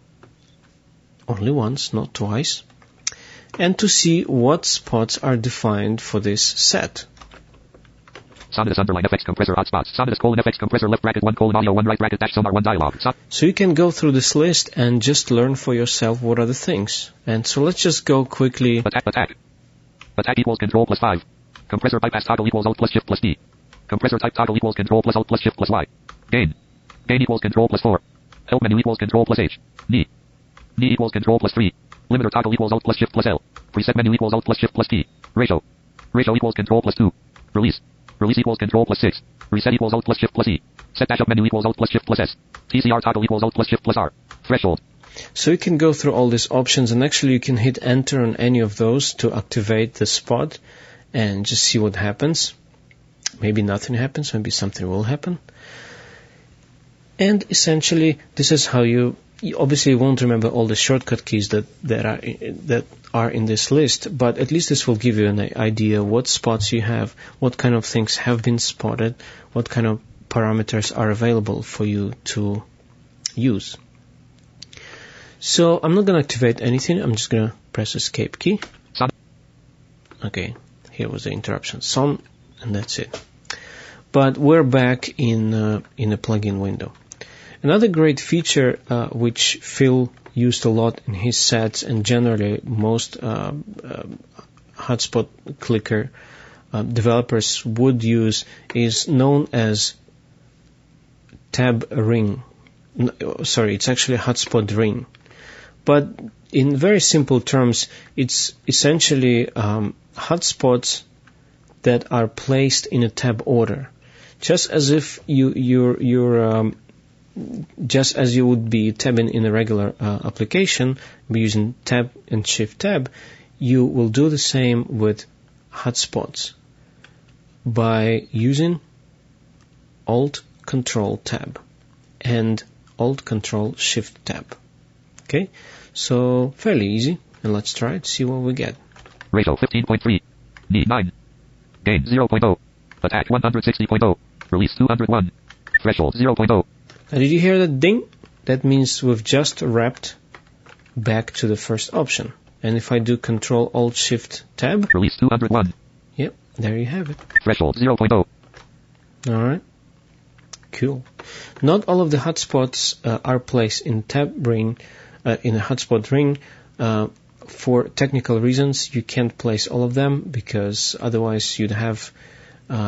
S1: only once, not twice, and to see what spots are defined for this set.
S2: Sonar underline F X compressor hotspots. Sonar colon F X compressor left bracket one colon audio one right bracket dash Sonar one dialog. So,
S1: so you can go through this list and just learn for yourself what are the things. And so let's just go quickly.
S2: Attack, attack. Attack equals control plus five. Compressor bypass toggle equals alt plus shift plus D. Compressor type toggle equals control plus alt plus shift plus Y. Gain. Gain equals control plus four. Help menu equals control plus H. Knee. Knee equals control plus three. Limiter toggle equals alt plus shift plus L. Preset menu equals alt plus shift plus T. Ratio. Ratio equals control plus two. Release. Release equals control plus six. Reset equals alt plus shift plus E. Set dash up menu equals alt plus shift plus S. T C R toggle equals alt plus shift plus R. Threshold.
S1: So you can go through all these options and actually you can hit enter on any of those to activate the spot and just see what happens. Maybe nothing happens, maybe something will happen. And essentially this is how you, you obviously won't remember all the shortcut keys that, that are that are in this list, but at least this will give you an idea what spots you have, what kind of things have been spotted, what kind of parameters are available for you to use. So I'm not going to activate anything. I'm just going to press escape key.
S2: Son.
S1: Okay, here was the interruption. Son, and that's it. But we're back in uh, in the plugin window. Another great feature uh, which Phil used a lot in his sets and generally most uh, uh, hotspot clicker uh, developers would use is known as tab ring. No, sorry, it's actually a hotspot ring. But in very simple terms, it's essentially um, hotspots that are placed in a tab order, just as if you you're you're um, just as you would be tabbing in a regular uh, application, by using tab and shift tab, you will do the same with hotspots by using Alt Control Tab and Alt Control Shift Tab. Okay, so fairly easy, and let's try it, see what we get.
S2: Ratio fifteen point three. Need nine. Gain zero point zero. Attack one hundred sixty point zero. Release two hundred one. Threshold zero point zero.
S1: Now, did you hear that ding? That means we've just wrapped back to the first option. And if I do Control Alt Shift Tab,
S2: release two hundred one.
S1: Yep, there you have it.
S2: Threshold zero point zero.
S1: Alright. Cool. Not all of the hotspots uh, are placed in tab ring, uh, in a hotspot ring. Uh, for technical reasons, you can't place all of them because otherwise you'd have uh,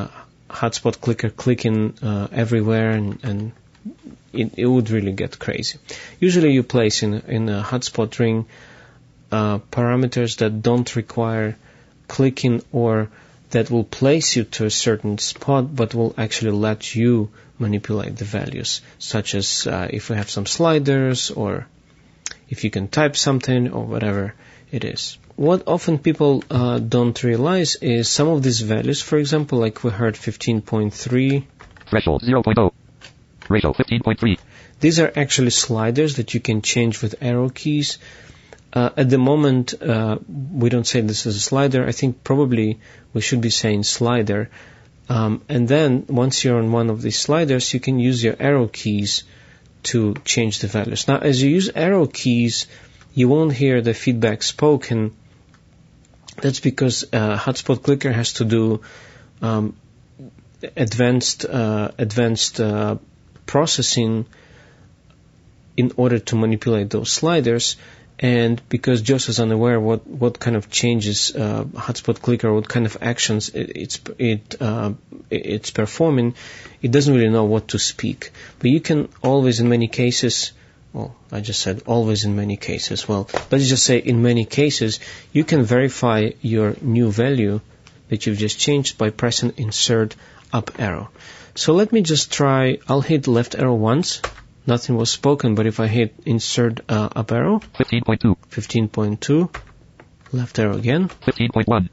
S1: hotspot clicker clicking uh, everywhere, and, and it, it would really get crazy. Usually you place in, in a hotspot ring uh, parameters that don't require clicking, or that will place you to a certain spot but will actually let you manipulate the values, such as uh, if we have some sliders, or if you can type something, or whatever it is. What often people uh, don't realize is some of these values, for example, like we heard fifteen point three.
S2: Threshold zero point zero. Ratio fifteen point three.
S1: These are actually sliders that you can change with arrow keys. Uh, at the moment, uh, we don't say this is a slider. I think probably we should be saying slider. Um, and then once you're on one of these sliders, you can use your arrow keys to change the values. Now, as you use arrow keys, you won't hear the feedback spoken. That's because uh, hotspot clicker has to do um, advanced uh, advanced uh, processing in order to manipulate those sliders. And because Joss is unaware what, what kind of changes uh, hotspot clicker, what kind of actions it, it's it uh, it's performing, it doesn't really know what to speak. But you can always, in many cases, well, I just said always in many cases. Well, let's just say in many cases, you can verify your new value that you've just changed by pressing Insert Up Arrow. So let me just try. I'll hit left arrow once. Nothing was spoken, but if I hit Insert uh, Up Arrow,
S2: fifteen point two.
S1: fifteen point two, left arrow again,
S2: fifteen point one.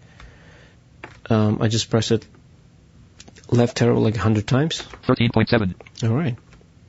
S1: Um, I just press it left arrow like a hundred times.
S2: thirteen point seven.
S1: All right.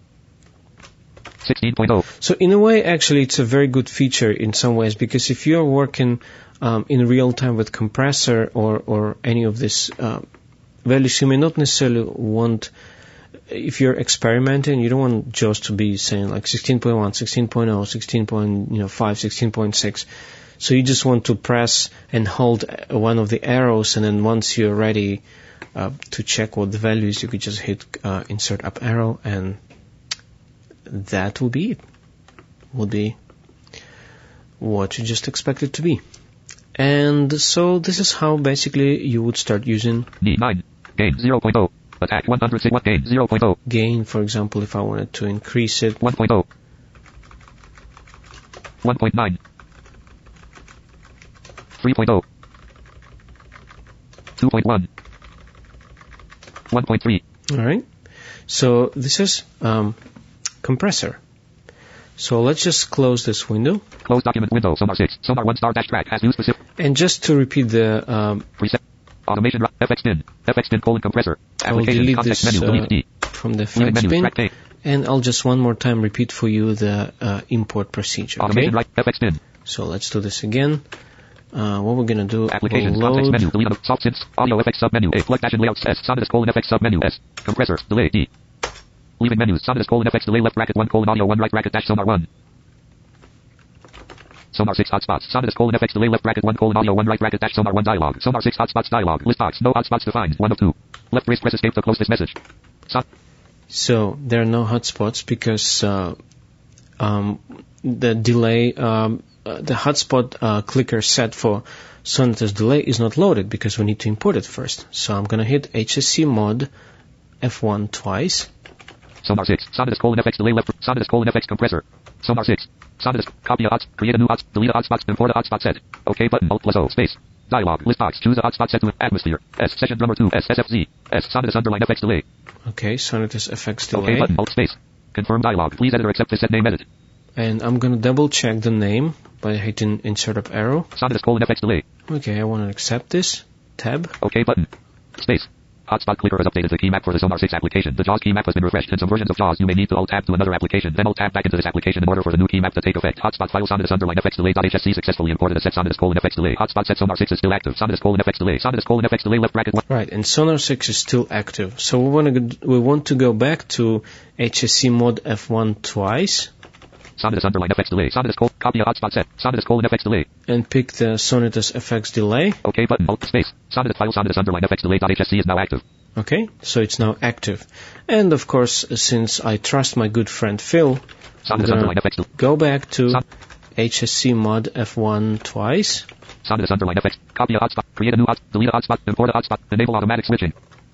S2: sixteen point zero.
S1: So in a way, actually, it's a very good feature in some ways, because if you're working um, in real time with compressor or, or any of these uh, values, you may not necessarily want. If you're experimenting, you don't want Joss to be saying like sixteen point one, sixteen point zero, sixteen point five, sixteen point six. So you just want to press and hold one of the arrows, and then once you're ready uh, to check what the value is, you could just hit uh, Insert Up Arrow, and that will be it. Will be what you just expect it to be. And so this is how basically you would start using
S2: D nine. Gain zero point zero. Attack one hundred one. Gain zero point zero.
S1: Gain, for example, if I wanted to increase it.
S2: one point zero. one point nine. three point zero. two point one. one point three.
S1: Alright. So this is um, compressor. So let's just close this window.
S2: Close document window. Sonar six. Sonar one star dash track has new specific.
S1: And just to repeat the um,
S2: preset. Automation F X bin. F X bin colon compressor.
S1: I'll delete this uh, from the F X bin, and I'll just one more time repeat for you the uh, import procedure.
S2: Automation
S1: okay?
S2: right F X bin.
S1: So let's do this again. Uh, what we're gonna do?
S2: Applications
S1: we'll
S2: context
S1: load.
S2: menu. Delete soft synths. Audio F X submenu. A select dash and layouts S. Sonidus colon F X submenu S. Compressor delay D. Leaving menus. Sonidus colon F X delay left bracket one colon audio one right bracket dash sonar one. Sonar six hotspots. Sonidus colon F X delay left bracket one colon audio one right bracket dash sonar one dialog. Sonar six hotspots dialog. List box. No hotspots defined. One of two. Left wrist press escape to close this message. Son-
S1: so there are no hotspots because uh, um, the delay, um, uh, the hotspot uh, clicker set for Sonidus delay is not loaded because we need to import it first. So I'm gonna hit H S C mod F one twice.
S2: Sonar six. Sonidus colon F X delay left. Sonidus colon F X compressor. Sonar six. Sonidus. Copy a hotspot. Create a new hotspot. Delete a hotspot. Import a hotspot set. OK button. Alt plus O. Space. Dialog. List box. Choose a hotspot set to atmosphere. S. Session drummer two. S. S F Z. S. Sonidus underline F X delay.
S1: Okay. Sonidus F X delay.
S2: OK button. Alt space. Confirm dialog. Please edit or accept this set name edit.
S1: And I'm going to double check the name by hitting Insert Up Arrow.
S2: Sonidus colon F X delay.
S1: Okay. I want to accept this. Tab.
S2: OK button. Space. Hotspot clicker has updated the key map for the Sonar six application. The JAWS key map has been refreshed. In some versions of JAWS, you may need to alt-tab to another application, then alt-tab back into this application in order for the new key map to take effect. Hotspot file Sonidus underline F X delay.hsc successfully imported a set Sonidus colon F X delay. Hotspot set Sonar six is still active. Sonidus colon F X delay. Sonidus colon F X delay left bracket one.
S1: Right, and Sonar six is still active. So we want to we want to go back to H S C mod F one twice.
S2: Sonidus underline F X delay. Sonidus colon copy a hotspot set. Sonidus colon F X delay.
S1: And pick the Sonidus F X delay.
S2: OK button. Alt space. Sonidus file Sonidus underline F X delay.hsc is now active.
S1: Okay, so it's now active. And of course, since I trust my good friend Phil, I'm gonna go back to Son- H S C mod F one twice.
S2: Sonidus underline F X. Copy a hotspot. Create a new hotspot. Delete a hotspot. Import a hotspot. Enable automatic switching.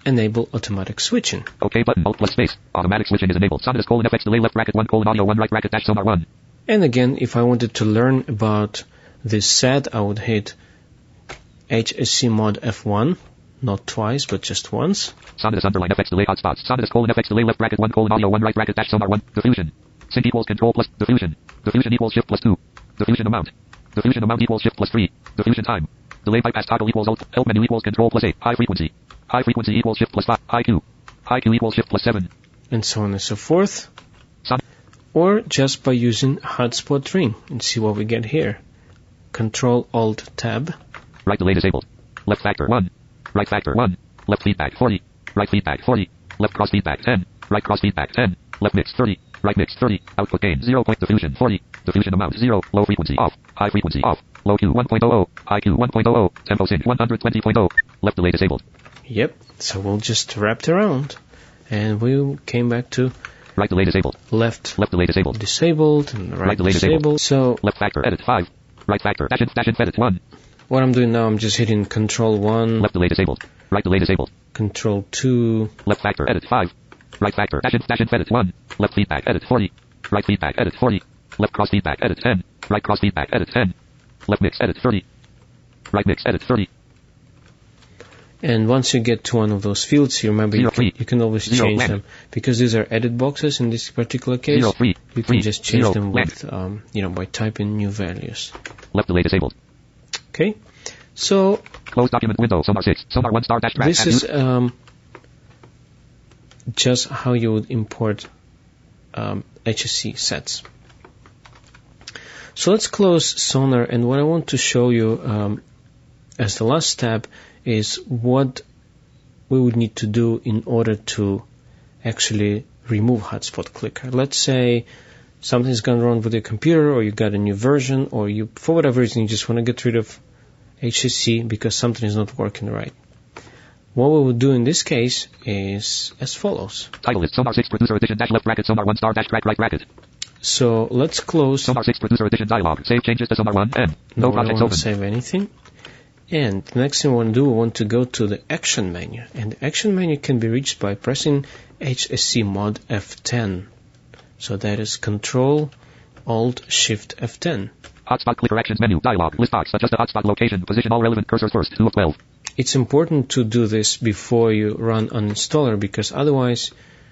S1: enable automatic switching.
S2: OK button, Alt plus space. Automatic switching is enabled. Soundless colon F X delay left bracket one colon audio one right bracket dash sonar one.
S1: And again, if I wanted to learn about this set, I would hit H S C mod F one, not twice, but just once.
S2: Soundless underline F X delay hotspots. Soundless colon F X delay left bracket one colon audio one right bracket dash sonar one. Diffusion. Sync equals control plus diffusion. Diffusion equals shift plus two. Diffusion amount. Diffusion amount equals shift plus three. Diffusion time. Delay bypass toggle equals alt. Help menu equals control plus eight. High frequency. High frequency equals shift plus five. High Q. High Q equals shift plus seven.
S1: And so on and so forth.
S2: Sound.
S1: Or just by using hotspot ring and see what we get here. Control Alt Tab.
S2: Right delay disabled. Left factor one. Right factor one. Left feedback forty. Right feedback forty. Left cross feedback ten. Right cross feedback ten. Left mix thirty. Right mix thirty. Output gain zero. Point diffusion forty. Diffusion amount zero. Low frequency off. High frequency off. Low Q one point zero zero. High Q one point zero zero. Tempo sync one twenty point zero. Left delay disabled.
S1: Yep. So we'll just wrap it around. And we came back to
S2: right delay disabled.
S1: Left.
S2: Left delay disabled.
S1: Disabled. And right,
S2: right delay
S1: disabled.
S2: disabled.
S1: So
S2: left factor edit five. Right factor dash dash edit one.
S1: What I'm doing now, I'm just hitting Control one.
S2: Left delay disabled. Right delay disabled.
S1: Control two.
S2: Left factor edit five. Right factor dash dash edit one. Left feedback edit forty. Right feedback edit forty. Left cross feedback edit ten. Right cross feedback edit ten. Left mix edit thirty. Right mix edit thirty.
S1: And once you get to one of those fields, you remember
S2: Zero,
S1: you, can, you can always
S2: Zero,
S1: change
S2: land.
S1: them. Because these are edit boxes in this particular case,
S2: Zero, three,
S1: you can
S2: three,
S1: just change
S2: zero,
S1: them
S2: land.
S1: with, um, you know, by typing new values.
S2: Left delay disabled.
S1: Okay? So,
S2: close document window, Sonar six, Sonar one star dash track.
S1: This is um, just how you would import um, H S C sets. So let's close Sonar, and what I want to show you um, as the last step is what we would need to do in order to actually remove hotspot clicker. Let's say something's gone wrong with your computer, or you got a new version, or you, for whatever reason, you just want to get rid of H S C because something is not working right. What we would do in this case is as follows.
S2: Title is Sonar six Producer Edition dash left bracket Sonar one star dash track right bracket.
S1: So let's close.
S2: Sonar six Producer Edition dialog. Save changes to Sonar one N. No,
S1: no
S2: projects
S1: open.
S2: open.
S1: Save anything. And the next thing we want to do, we want to go to the Action menu. And the Action menu can be reached by pressing H S C mod F ten. So that is Control Alt Shift F ten.
S2: Hotspot clicker actions menu dialog. List box. Adjust the hotspot location. Position all relevant cursors first. two of twelve.
S1: It's important to do this before you run Uninstaller, because otherwise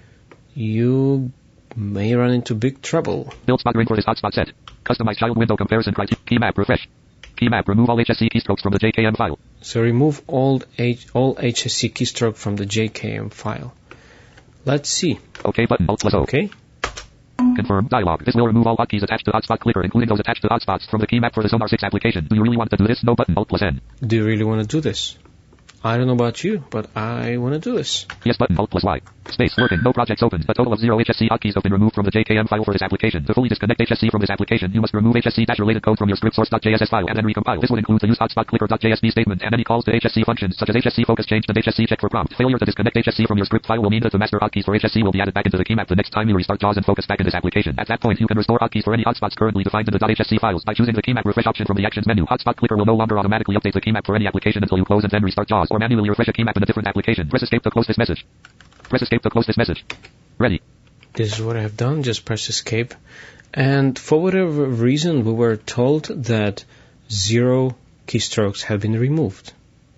S1: you may run into big trouble.
S2: Build spot ring for this hotspot set. Customize child window comparison criteria. Key map refresh. Key map remove all H S C keystrokes from the J K M file.
S1: So remove all H, all H S C keystroke from the J K M file. Let's see.
S2: OK button. Alt plus O.
S1: Okay.
S2: Confirm dialog. This will remove all hotkeys attached to hotspot clicker, including those attached to hotspots from the key map for the Sonar six application. Do you really want to do this? No button. Alt plus N.
S1: Do you really want to do this? I don't know about you, but I want to do this.
S2: Yes button. Alt plus Y. Space. Working. No projects open. A total of zero H S C hotkeys have been removed from the J K M file for this application. To fully disconnect H S C from this application, you must remove H S C-related code from your script source.js file and then recompile. This would include the use hotspot clicker.jsp statement and any calls to H S C functions such as H S C focus change and H S C check for prompt. Failure to disconnect H S C from your script file will mean that the master hotkeys for H S C will be added back into the key map the next time you restart JAWS and focus back in this application. At that point, you can restore hotkeys for any hotspots currently defined in the .hsc files by choosing the key map refresh option from the actions menu. Hotspot clicker will no longer automatically update the key map for any application until you close and then restart JAWS or manually refresh a key map in a different application. Press escape to close this message. Press escape to close this message. Ready.
S1: This is what I have done. Just press escape. And for whatever reason, we were told that zero keystrokes have been removed.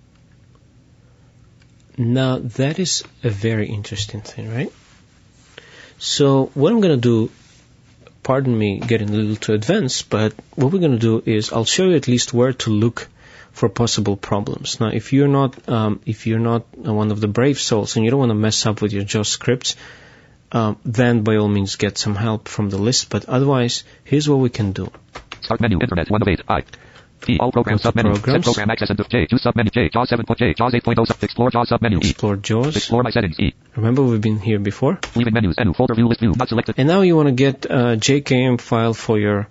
S1: Now, that is a very interesting thing, right? So what I'm going to do, pardon me getting a little too advanced, but what we're going to do is I'll show you at least where to look for possible problems. Now, if you're not um, if you're not one of the brave souls and you don't want to mess up with your JAWS scripts, um, then by all means get some help from the list. But otherwise, here's what we can do.
S2: Start menu, Internet, one of eight, I. P, all programs, submenu, set program access and J, choose submenu, J, JAWS seven point J, JAWS eight point oh, explore JAWS submenu, E.
S1: Explore JAWS.
S2: Explore my settings, E.
S1: Remember we've been here before?
S2: Leaving menus, N, folder view, list view, not selected.
S1: And now you want to get a J K M file for your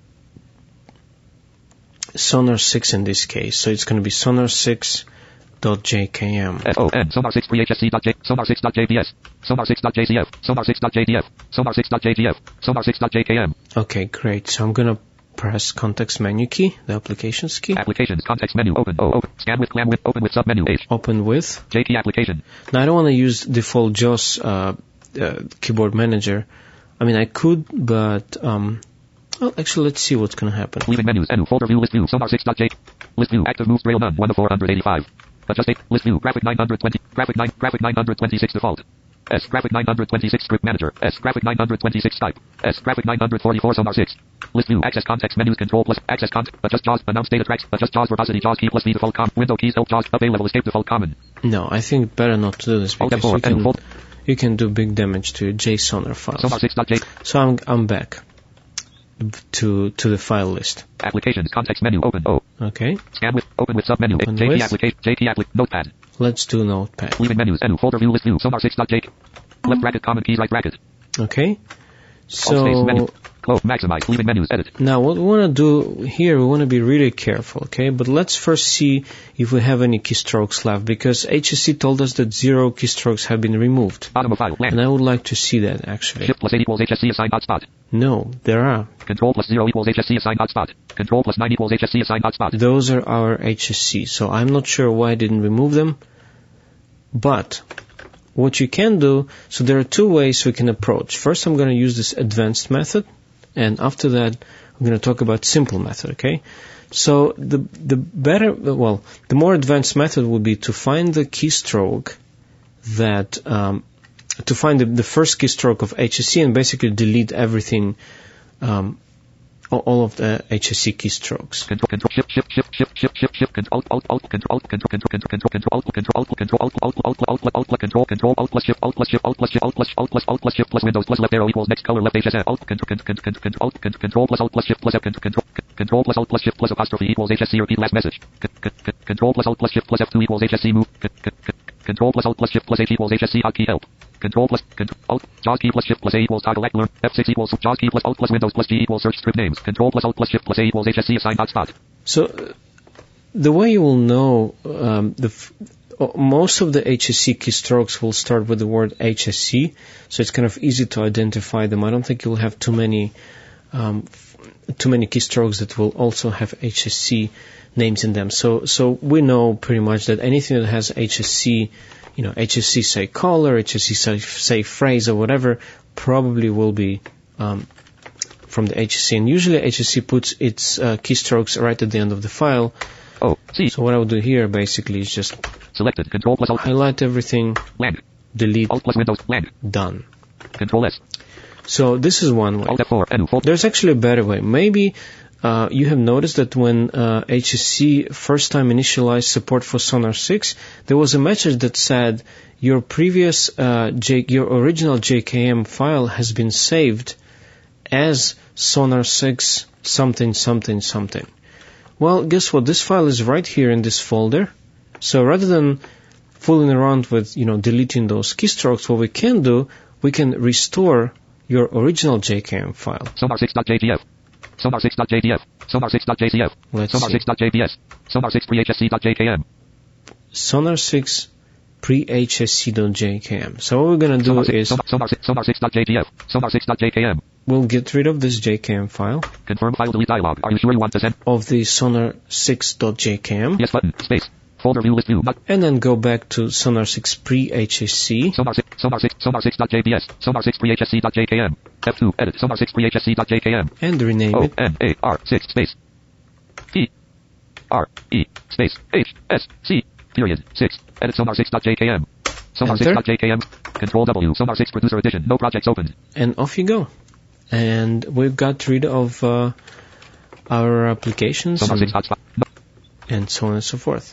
S1: Sonar six in this case. So it's going to be sonar six dot J K M.
S2: S O N, Sonar six free H S C dot J, Sonar six dot J P S, Sonar six dot J C F, Sonar six dot J D F, Sonar six dot J G F, Sonar six dot J K M.
S1: Okay, great. So I'm going to press context menu key, the applications key.
S2: Applications, context menu, open, O, open, scan with, clam with, open with submenu, H.
S1: Open with.
S2: J key application.
S1: Now I don't want to use default JAWS uh, uh, keyboard manager. I mean, I could, but, um, well, actually, let's see what's going to happen.
S2: Leaving menus, menu, folder view, list view, sonar six dot j. List view, active moves, braille none, one of four hundred eighty-five. Adjust eight, list view, graphic nine hundred twenty, graphic nine, graphic nine hundred twenty-six default. S, graphic nine hundred twenty-six script manager. S, graphic nine hundred twenty-six Skype. S, graphic nine hundred forty-four sonar six. List view, access context menus, control plus, access context, adjust JAWS, announce data tracks, adjust JAWS verbosity, JAWS key plus V default com, window keys, help JAWS, up A level, escape default common.
S1: No, I think better not to do this because
S2: four,
S1: you can, you can do big damage to JSONAR files.
S2: sonar six dot j.
S1: So I'm, I'm back to, to the file list.
S2: Applications, context menu, open, O.
S1: Okay.
S2: Scan with, open with submenu,
S1: Open
S2: J key
S1: with.
S2: application, J key application, notepad.
S1: Let's do Notepad.
S2: Leaving menus, menu, folder view, list view, sonar six dot j. Left bracket, common keys, right bracket.
S1: Okay.
S2: Alt space, menu.
S1: So
S2: Close, maximize, leaving menus, edit.
S1: now what we want to do here, we want to be really careful, okay? But let's first see if we have any keystrokes left, because H S C told us that zero keystrokes have been removed.
S2: Bottom of file, land.
S1: And I would like to see that actually.
S2: Shift plus eight equals H S C assigned hotspot.
S1: No, there are.
S2: Control plus zero equals H S C assigned hotspot. Control plus nine equals H S C assigned hotspot.
S1: Those are our H S C, so I'm not sure why I didn't remove them. But what you can do, so there are two ways we can approach. First, I'm going to use this advanced method, and after that, I'm going to talk about simple method, okay? So the the better, well, the more advanced method would be to find the keystroke that, um, to find the, the first keystroke of H S C and basically delete everything, um, all of the H S C keystrokes.
S2: Control, control, shift, shift, shift, shift, shift, shift, shift, control, alt, alt, control, alt, control, control, control, control, alt, control, alt, control, alt, alt, alt, alt, alt, alt, control, control, alt plus shift, alt plus shift, alt plus shift, alt plus, alt plus, alt plus shift plus Windows plus left arrow equals next color left H S C, alt, control, control, control, alt, control plus alt plus shift plus F, control, control plus alt plus shift plus apostrophe equals H S C, repeat last message. Control plus alt plus shift plus F two equals H S C move. Control plus alt plus shift plus H equals H S C hotkey help. Control plus control alt JAWS key plus shift plus A equals toggle learn. F six equals JAWS key plus alt plus Windows plus G equals search script names. Control plus alt plus shift plus A equals H S C assigned hotspot.
S1: So uh, the way you will know um, the f- most of the H S C keystrokes will start with the word H S C, so it's kind of easy to identify them. I don't think you'll have too many um, f- too many keystrokes that will also have H S C names in them. So so we know pretty much that anything that has H S C, you know, H S C say color, H S C say, say phrase or whatever, probably will be um, from the H S C. And usually H S C puts its uh, keystrokes right at the end of the file.
S2: Oh, see.
S1: So what I will do here basically is just
S2: selected. Control plus alt.
S1: Highlight everything.
S2: Land.
S1: Delete.
S2: Alt plus Windows. Land.
S1: Done.
S2: Control S.
S1: So this is one way.
S2: Alt F four. Menu.
S1: There's actually a better way. Maybe uh, you have noticed that when uh, H S C first time initialized support for Sonar six, there was a message that said your previous, uh, J- your original J K M file has been saved as Sonar six something something something. Well, guess what? This file is right here in this folder. So rather than fooling around with, you know, deleting those keystrokes, what we can do, we can restore your original J K M file.
S2: Sonar six dot J T F. Sonar six dot J T F. Sonar six dot J C F.
S1: Let's
S2: Sonar
S1: see.
S2: six dot J P S. Sonar six pre H S C dot J K M.
S1: Sonar six pre H S C dot J K M. So what we're going to do
S2: Sonar six,
S1: is
S2: Sonar, Sonar six, Sonar six dot J T F. Sonar six dot J K M.
S1: we'll get rid of this J K M file
S2: Confirm file delete dialog. Are you sure you want to send?
S1: of the Sonar six dot J K M.
S2: Yes button. Space. Folder view list view. Not.
S1: And then go back to Sonar six pre H S C.
S2: Sonar six. Sonar six. Sonar six dot J P S. Sonar six pre H S C dot J K M. F two. Edit. Sonar six pre H S C dot J K M.
S1: And rename
S2: O
S1: it.
S2: N A R six space T R E space H S C period six. Edit Sonar six dot J K M. Sonar
S1: Enter.
S2: six dot J K M. Control W. Sonar six producer edition. No projects opened.
S1: And off you go. And we've got rid of uh, our applications
S2: Sonar six
S1: and,
S2: hotspot. No.
S1: and so on and so forth.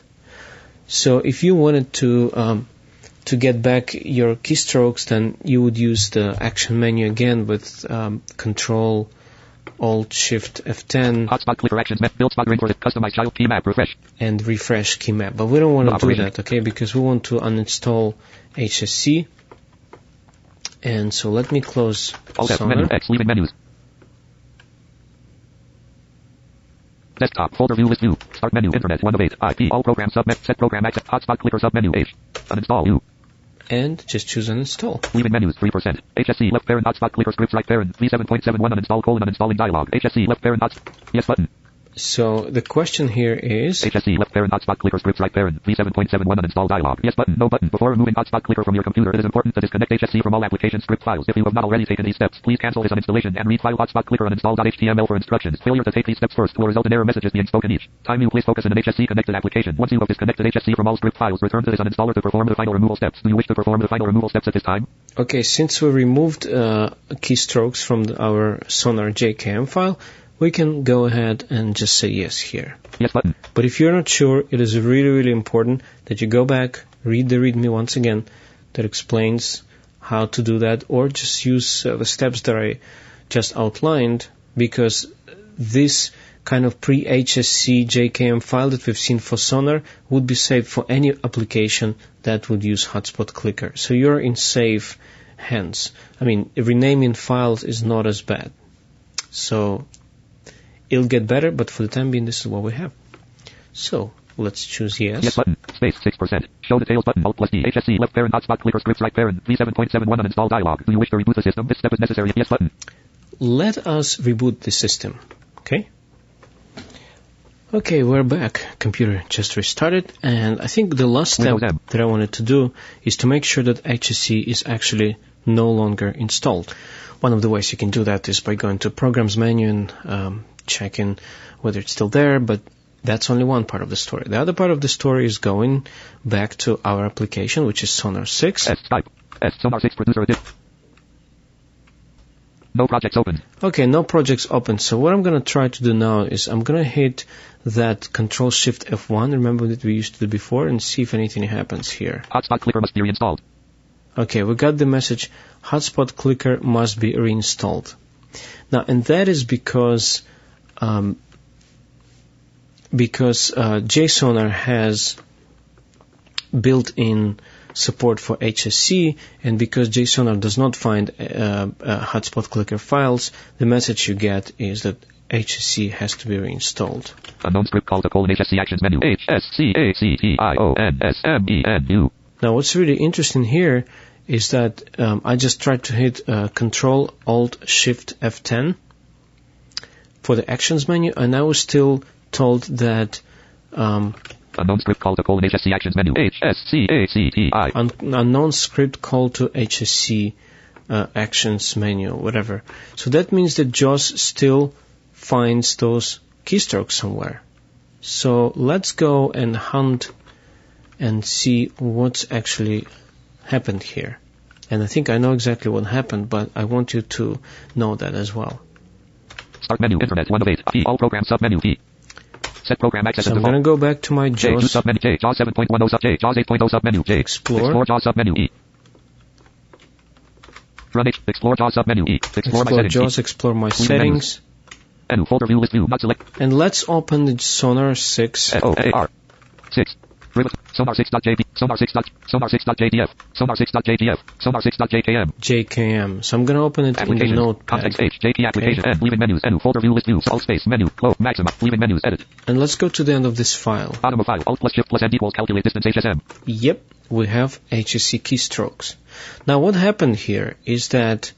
S1: So if you wanted to um, to get back your keystrokes, then you would use the action menu again with um, Control Alt Shift F ten
S2: Hotspot clicker actions met build spot ring for the customized child key map refresh.
S1: and refresh key map. But we don't want
S2: No
S1: to do
S2: operation.
S1: that, okay? Because we want to uninstall H S C. And so let me close
S2: Alt F menu
S1: Sonar.
S2: X leaving menus. Desktop folder view list view. Start menu internet one of eight. I P all program submit set program access hotspot clicker submenu H. Uninstall U.
S1: and just choose uninstall.
S2: Leaving menus, three percent. H S C left parent hotspot clicker scripts right parent. V seven point seven one uninstall colon uninstalling dialog. H S C left parent hotspot. Yes button.
S1: So the question here is...
S2: H S C left parent hotspot clicker scripts right parent. V seven point seven one uninstall dialog. Yes button. No button. Before removing hotspot clicker from your computer, it is important to disconnect H S C from all application script files. If you have not already taken these steps, please cancel this uninstallation and read file hotspot clicker uninstall.html for instructions. Failure to take these steps first will result in error messages being spoken each time you place focus in an H S C connected application. Once you have disconnected H S C from all script files, return to this uninstaller to perform the final removal steps. Do you wish to perform the final removal steps at this time?
S1: Okay, since we removed uh, keystrokes from the, our Sonar J K M file, we can go ahead and just say yes here.
S2: Yes button.
S1: But if you're not sure, it is really, really important that you go back, read the README once again that explains how to do that, or just use uh, the steps that I just outlined, because this kind of pre-H S C J K M file that we've seen for Sonar would be saved for any application that would use Hotspot Clicker. So you're in safe hands. I mean, renaming files is not as bad. So it'll get better, but for the time being, this is what we have. So let's choose yes.
S2: Yes button. Space six percent. Show details button. Alt plus D. H S C left parent hotspot clicker scripts right parent. V seven point seven one uninstall dialog. Do you wish to reboot the system? This step is necessary. Yes button.
S1: Let us reboot the system. Okay. Okay, we're back. Computer just restarted, and I think the last step that I wanted to do is to make sure that H S C is actually no longer installed. One of the ways you can do that is by going to Programs menu and um, checking whether it's still there, but that's only one part of the story. The other part of the story is going back to our application, which is Sonar six.
S2: S Skype. S Sonar six producer edit. No projects open.
S1: Okay, no projects open. So what I'm going to try to do now is I'm going to hit that Control Shift F one, remember that we used to do before, and see if anything happens here.
S2: Hotspot Clicker must be reinstalled.
S1: Okay, we got the message, Hotspot Clicker must be reinstalled. Now, and that is because um, because uh, JSONAR has built-in support for H S C, and because JSONAR does not find uh, uh, Hotspot Clicker files, the message you get is that H S C has to be reinstalled.
S2: Unknown script call to colon H S C actions menu. H S C A C T I O N S M E N U.
S1: Now, what's really interesting here is that um, I just tried to hit uh, Control Alt Shift F ten for the actions menu, and I was still told that um,
S2: unknown script call to colon H S C actions menu. H S C A C T I.
S1: Un- unknown script call to H S C uh, actions menu, whatever. So that means that JAWS still finds those keystrokes somewhere. So let's go and hunt and see what's actually happened here. And I think I know exactly what happened, but I want you to know that as well.
S2: Start menu, Internet, one of eight. P, all program submenu, P. Set program access.
S1: So I'm going to go back to my JAWS.
S2: J, submenu, J, JAWS seven point ten sub J, JAWS eight point zero submenu, J.
S1: Explore.
S2: Explore JAWS submenu, E. Run H, explore JAWS submenu, E. Explore,
S1: Explore
S2: my settings,
S1: JAWS,
S2: E.
S1: explore my
S2: Clean
S1: settings.
S2: Menu, folder view, list view, not select.
S1: And let's open the Sonar six.
S2: O A R. six. Sonar six dot J P, Sonar six. Sonar six dot J D F, Sonar six dot J T F, Sonar six dot J K M.
S1: J K M. So I'm going to open it in the Notepad.
S2: Context H, J P application, okay. N, leaving menus, N, folder view, list view, alt space, menu, close, maximum, leaving menus, edit.
S1: And let's go to the end of this file.
S2: Bottom of file, alt plus shift plus N equals calculate distance H S M.
S1: Yep, we have H S C keystrokes. Now what happened here is that,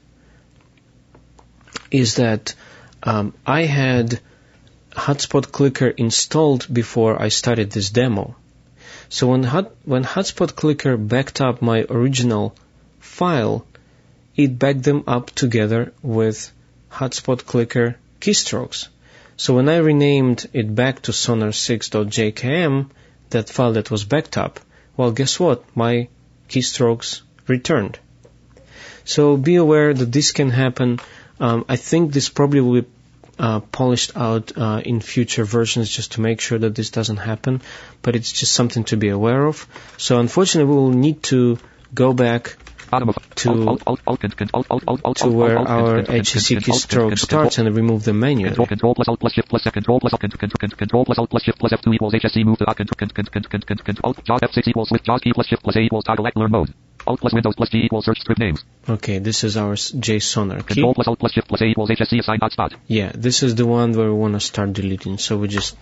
S1: is that um, I had Hotspot Clicker installed before I started this demo. So when, hot, when Hotspot Clicker backed up my original file, it backed them up together with Hotspot Clicker keystrokes. So when I renamed it back to sonar six dot J K M, that file that was backed up, well, guess what? My keystrokes returned. So be aware that this can happen. Um, I think this probably will be Uh, polished out uh, in future versions just to make sure that this doesn't happen, but it's just something to be aware of. So unfortunately we will need to go back to, to where our H S C keystroke starts and remove them manually.
S2: Control, control plus alt plus shift plus control plus alt control plus alt plus shift plus F two equals H S C move to control JAWS F six equals with JAWS key plus shift plus A equals toggle learn mode. Alt plus Windows plus G equals search script names.
S1: Okay, this is our JSONAR key.
S2: Control plus alt plus shift plus A equals H S C assign hotspot.
S1: Yeah, this is the one where we want to start deleting. So we just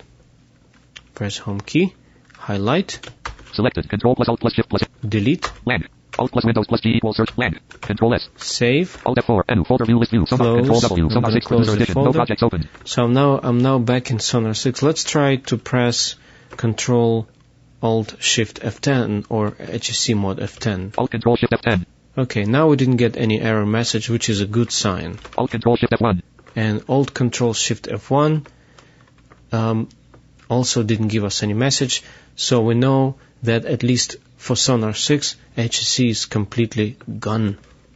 S1: press home key, highlight.
S2: Selected. Control plus alt plus shift plus
S1: delete.
S2: Land. Alt plus Windows plus G equals search blank. Control S.
S1: Save.
S2: Alt F four. N. Folder view list view. Sonar. Control W. Sonar six user edition. No projects open.
S1: So now I'm now back in Sonar six. Let's try to press Control Alt Shift F ten or H S C mod F ten.
S2: Alt Control Shift F ten.
S1: Okay, now we didn't get any error message, which is a good sign.
S2: Alt Control Shift F one.
S1: And Alt Control Shift F one um, also didn't give us any message. So we know that at least for Sonar six, H S C is completely gone.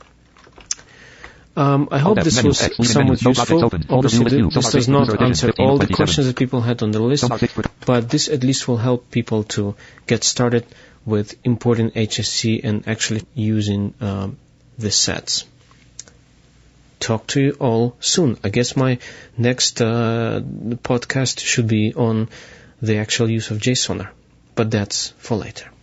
S1: Um, I hope this was somewhat useful. Obviously, this does not answer all the questions that people had on the list, but this at least will help people to get started with importing H S C and actually using um, the sets. Talk to you all soon. I guess my next uh, podcast should be on the actual use of JSONar, but that's for later.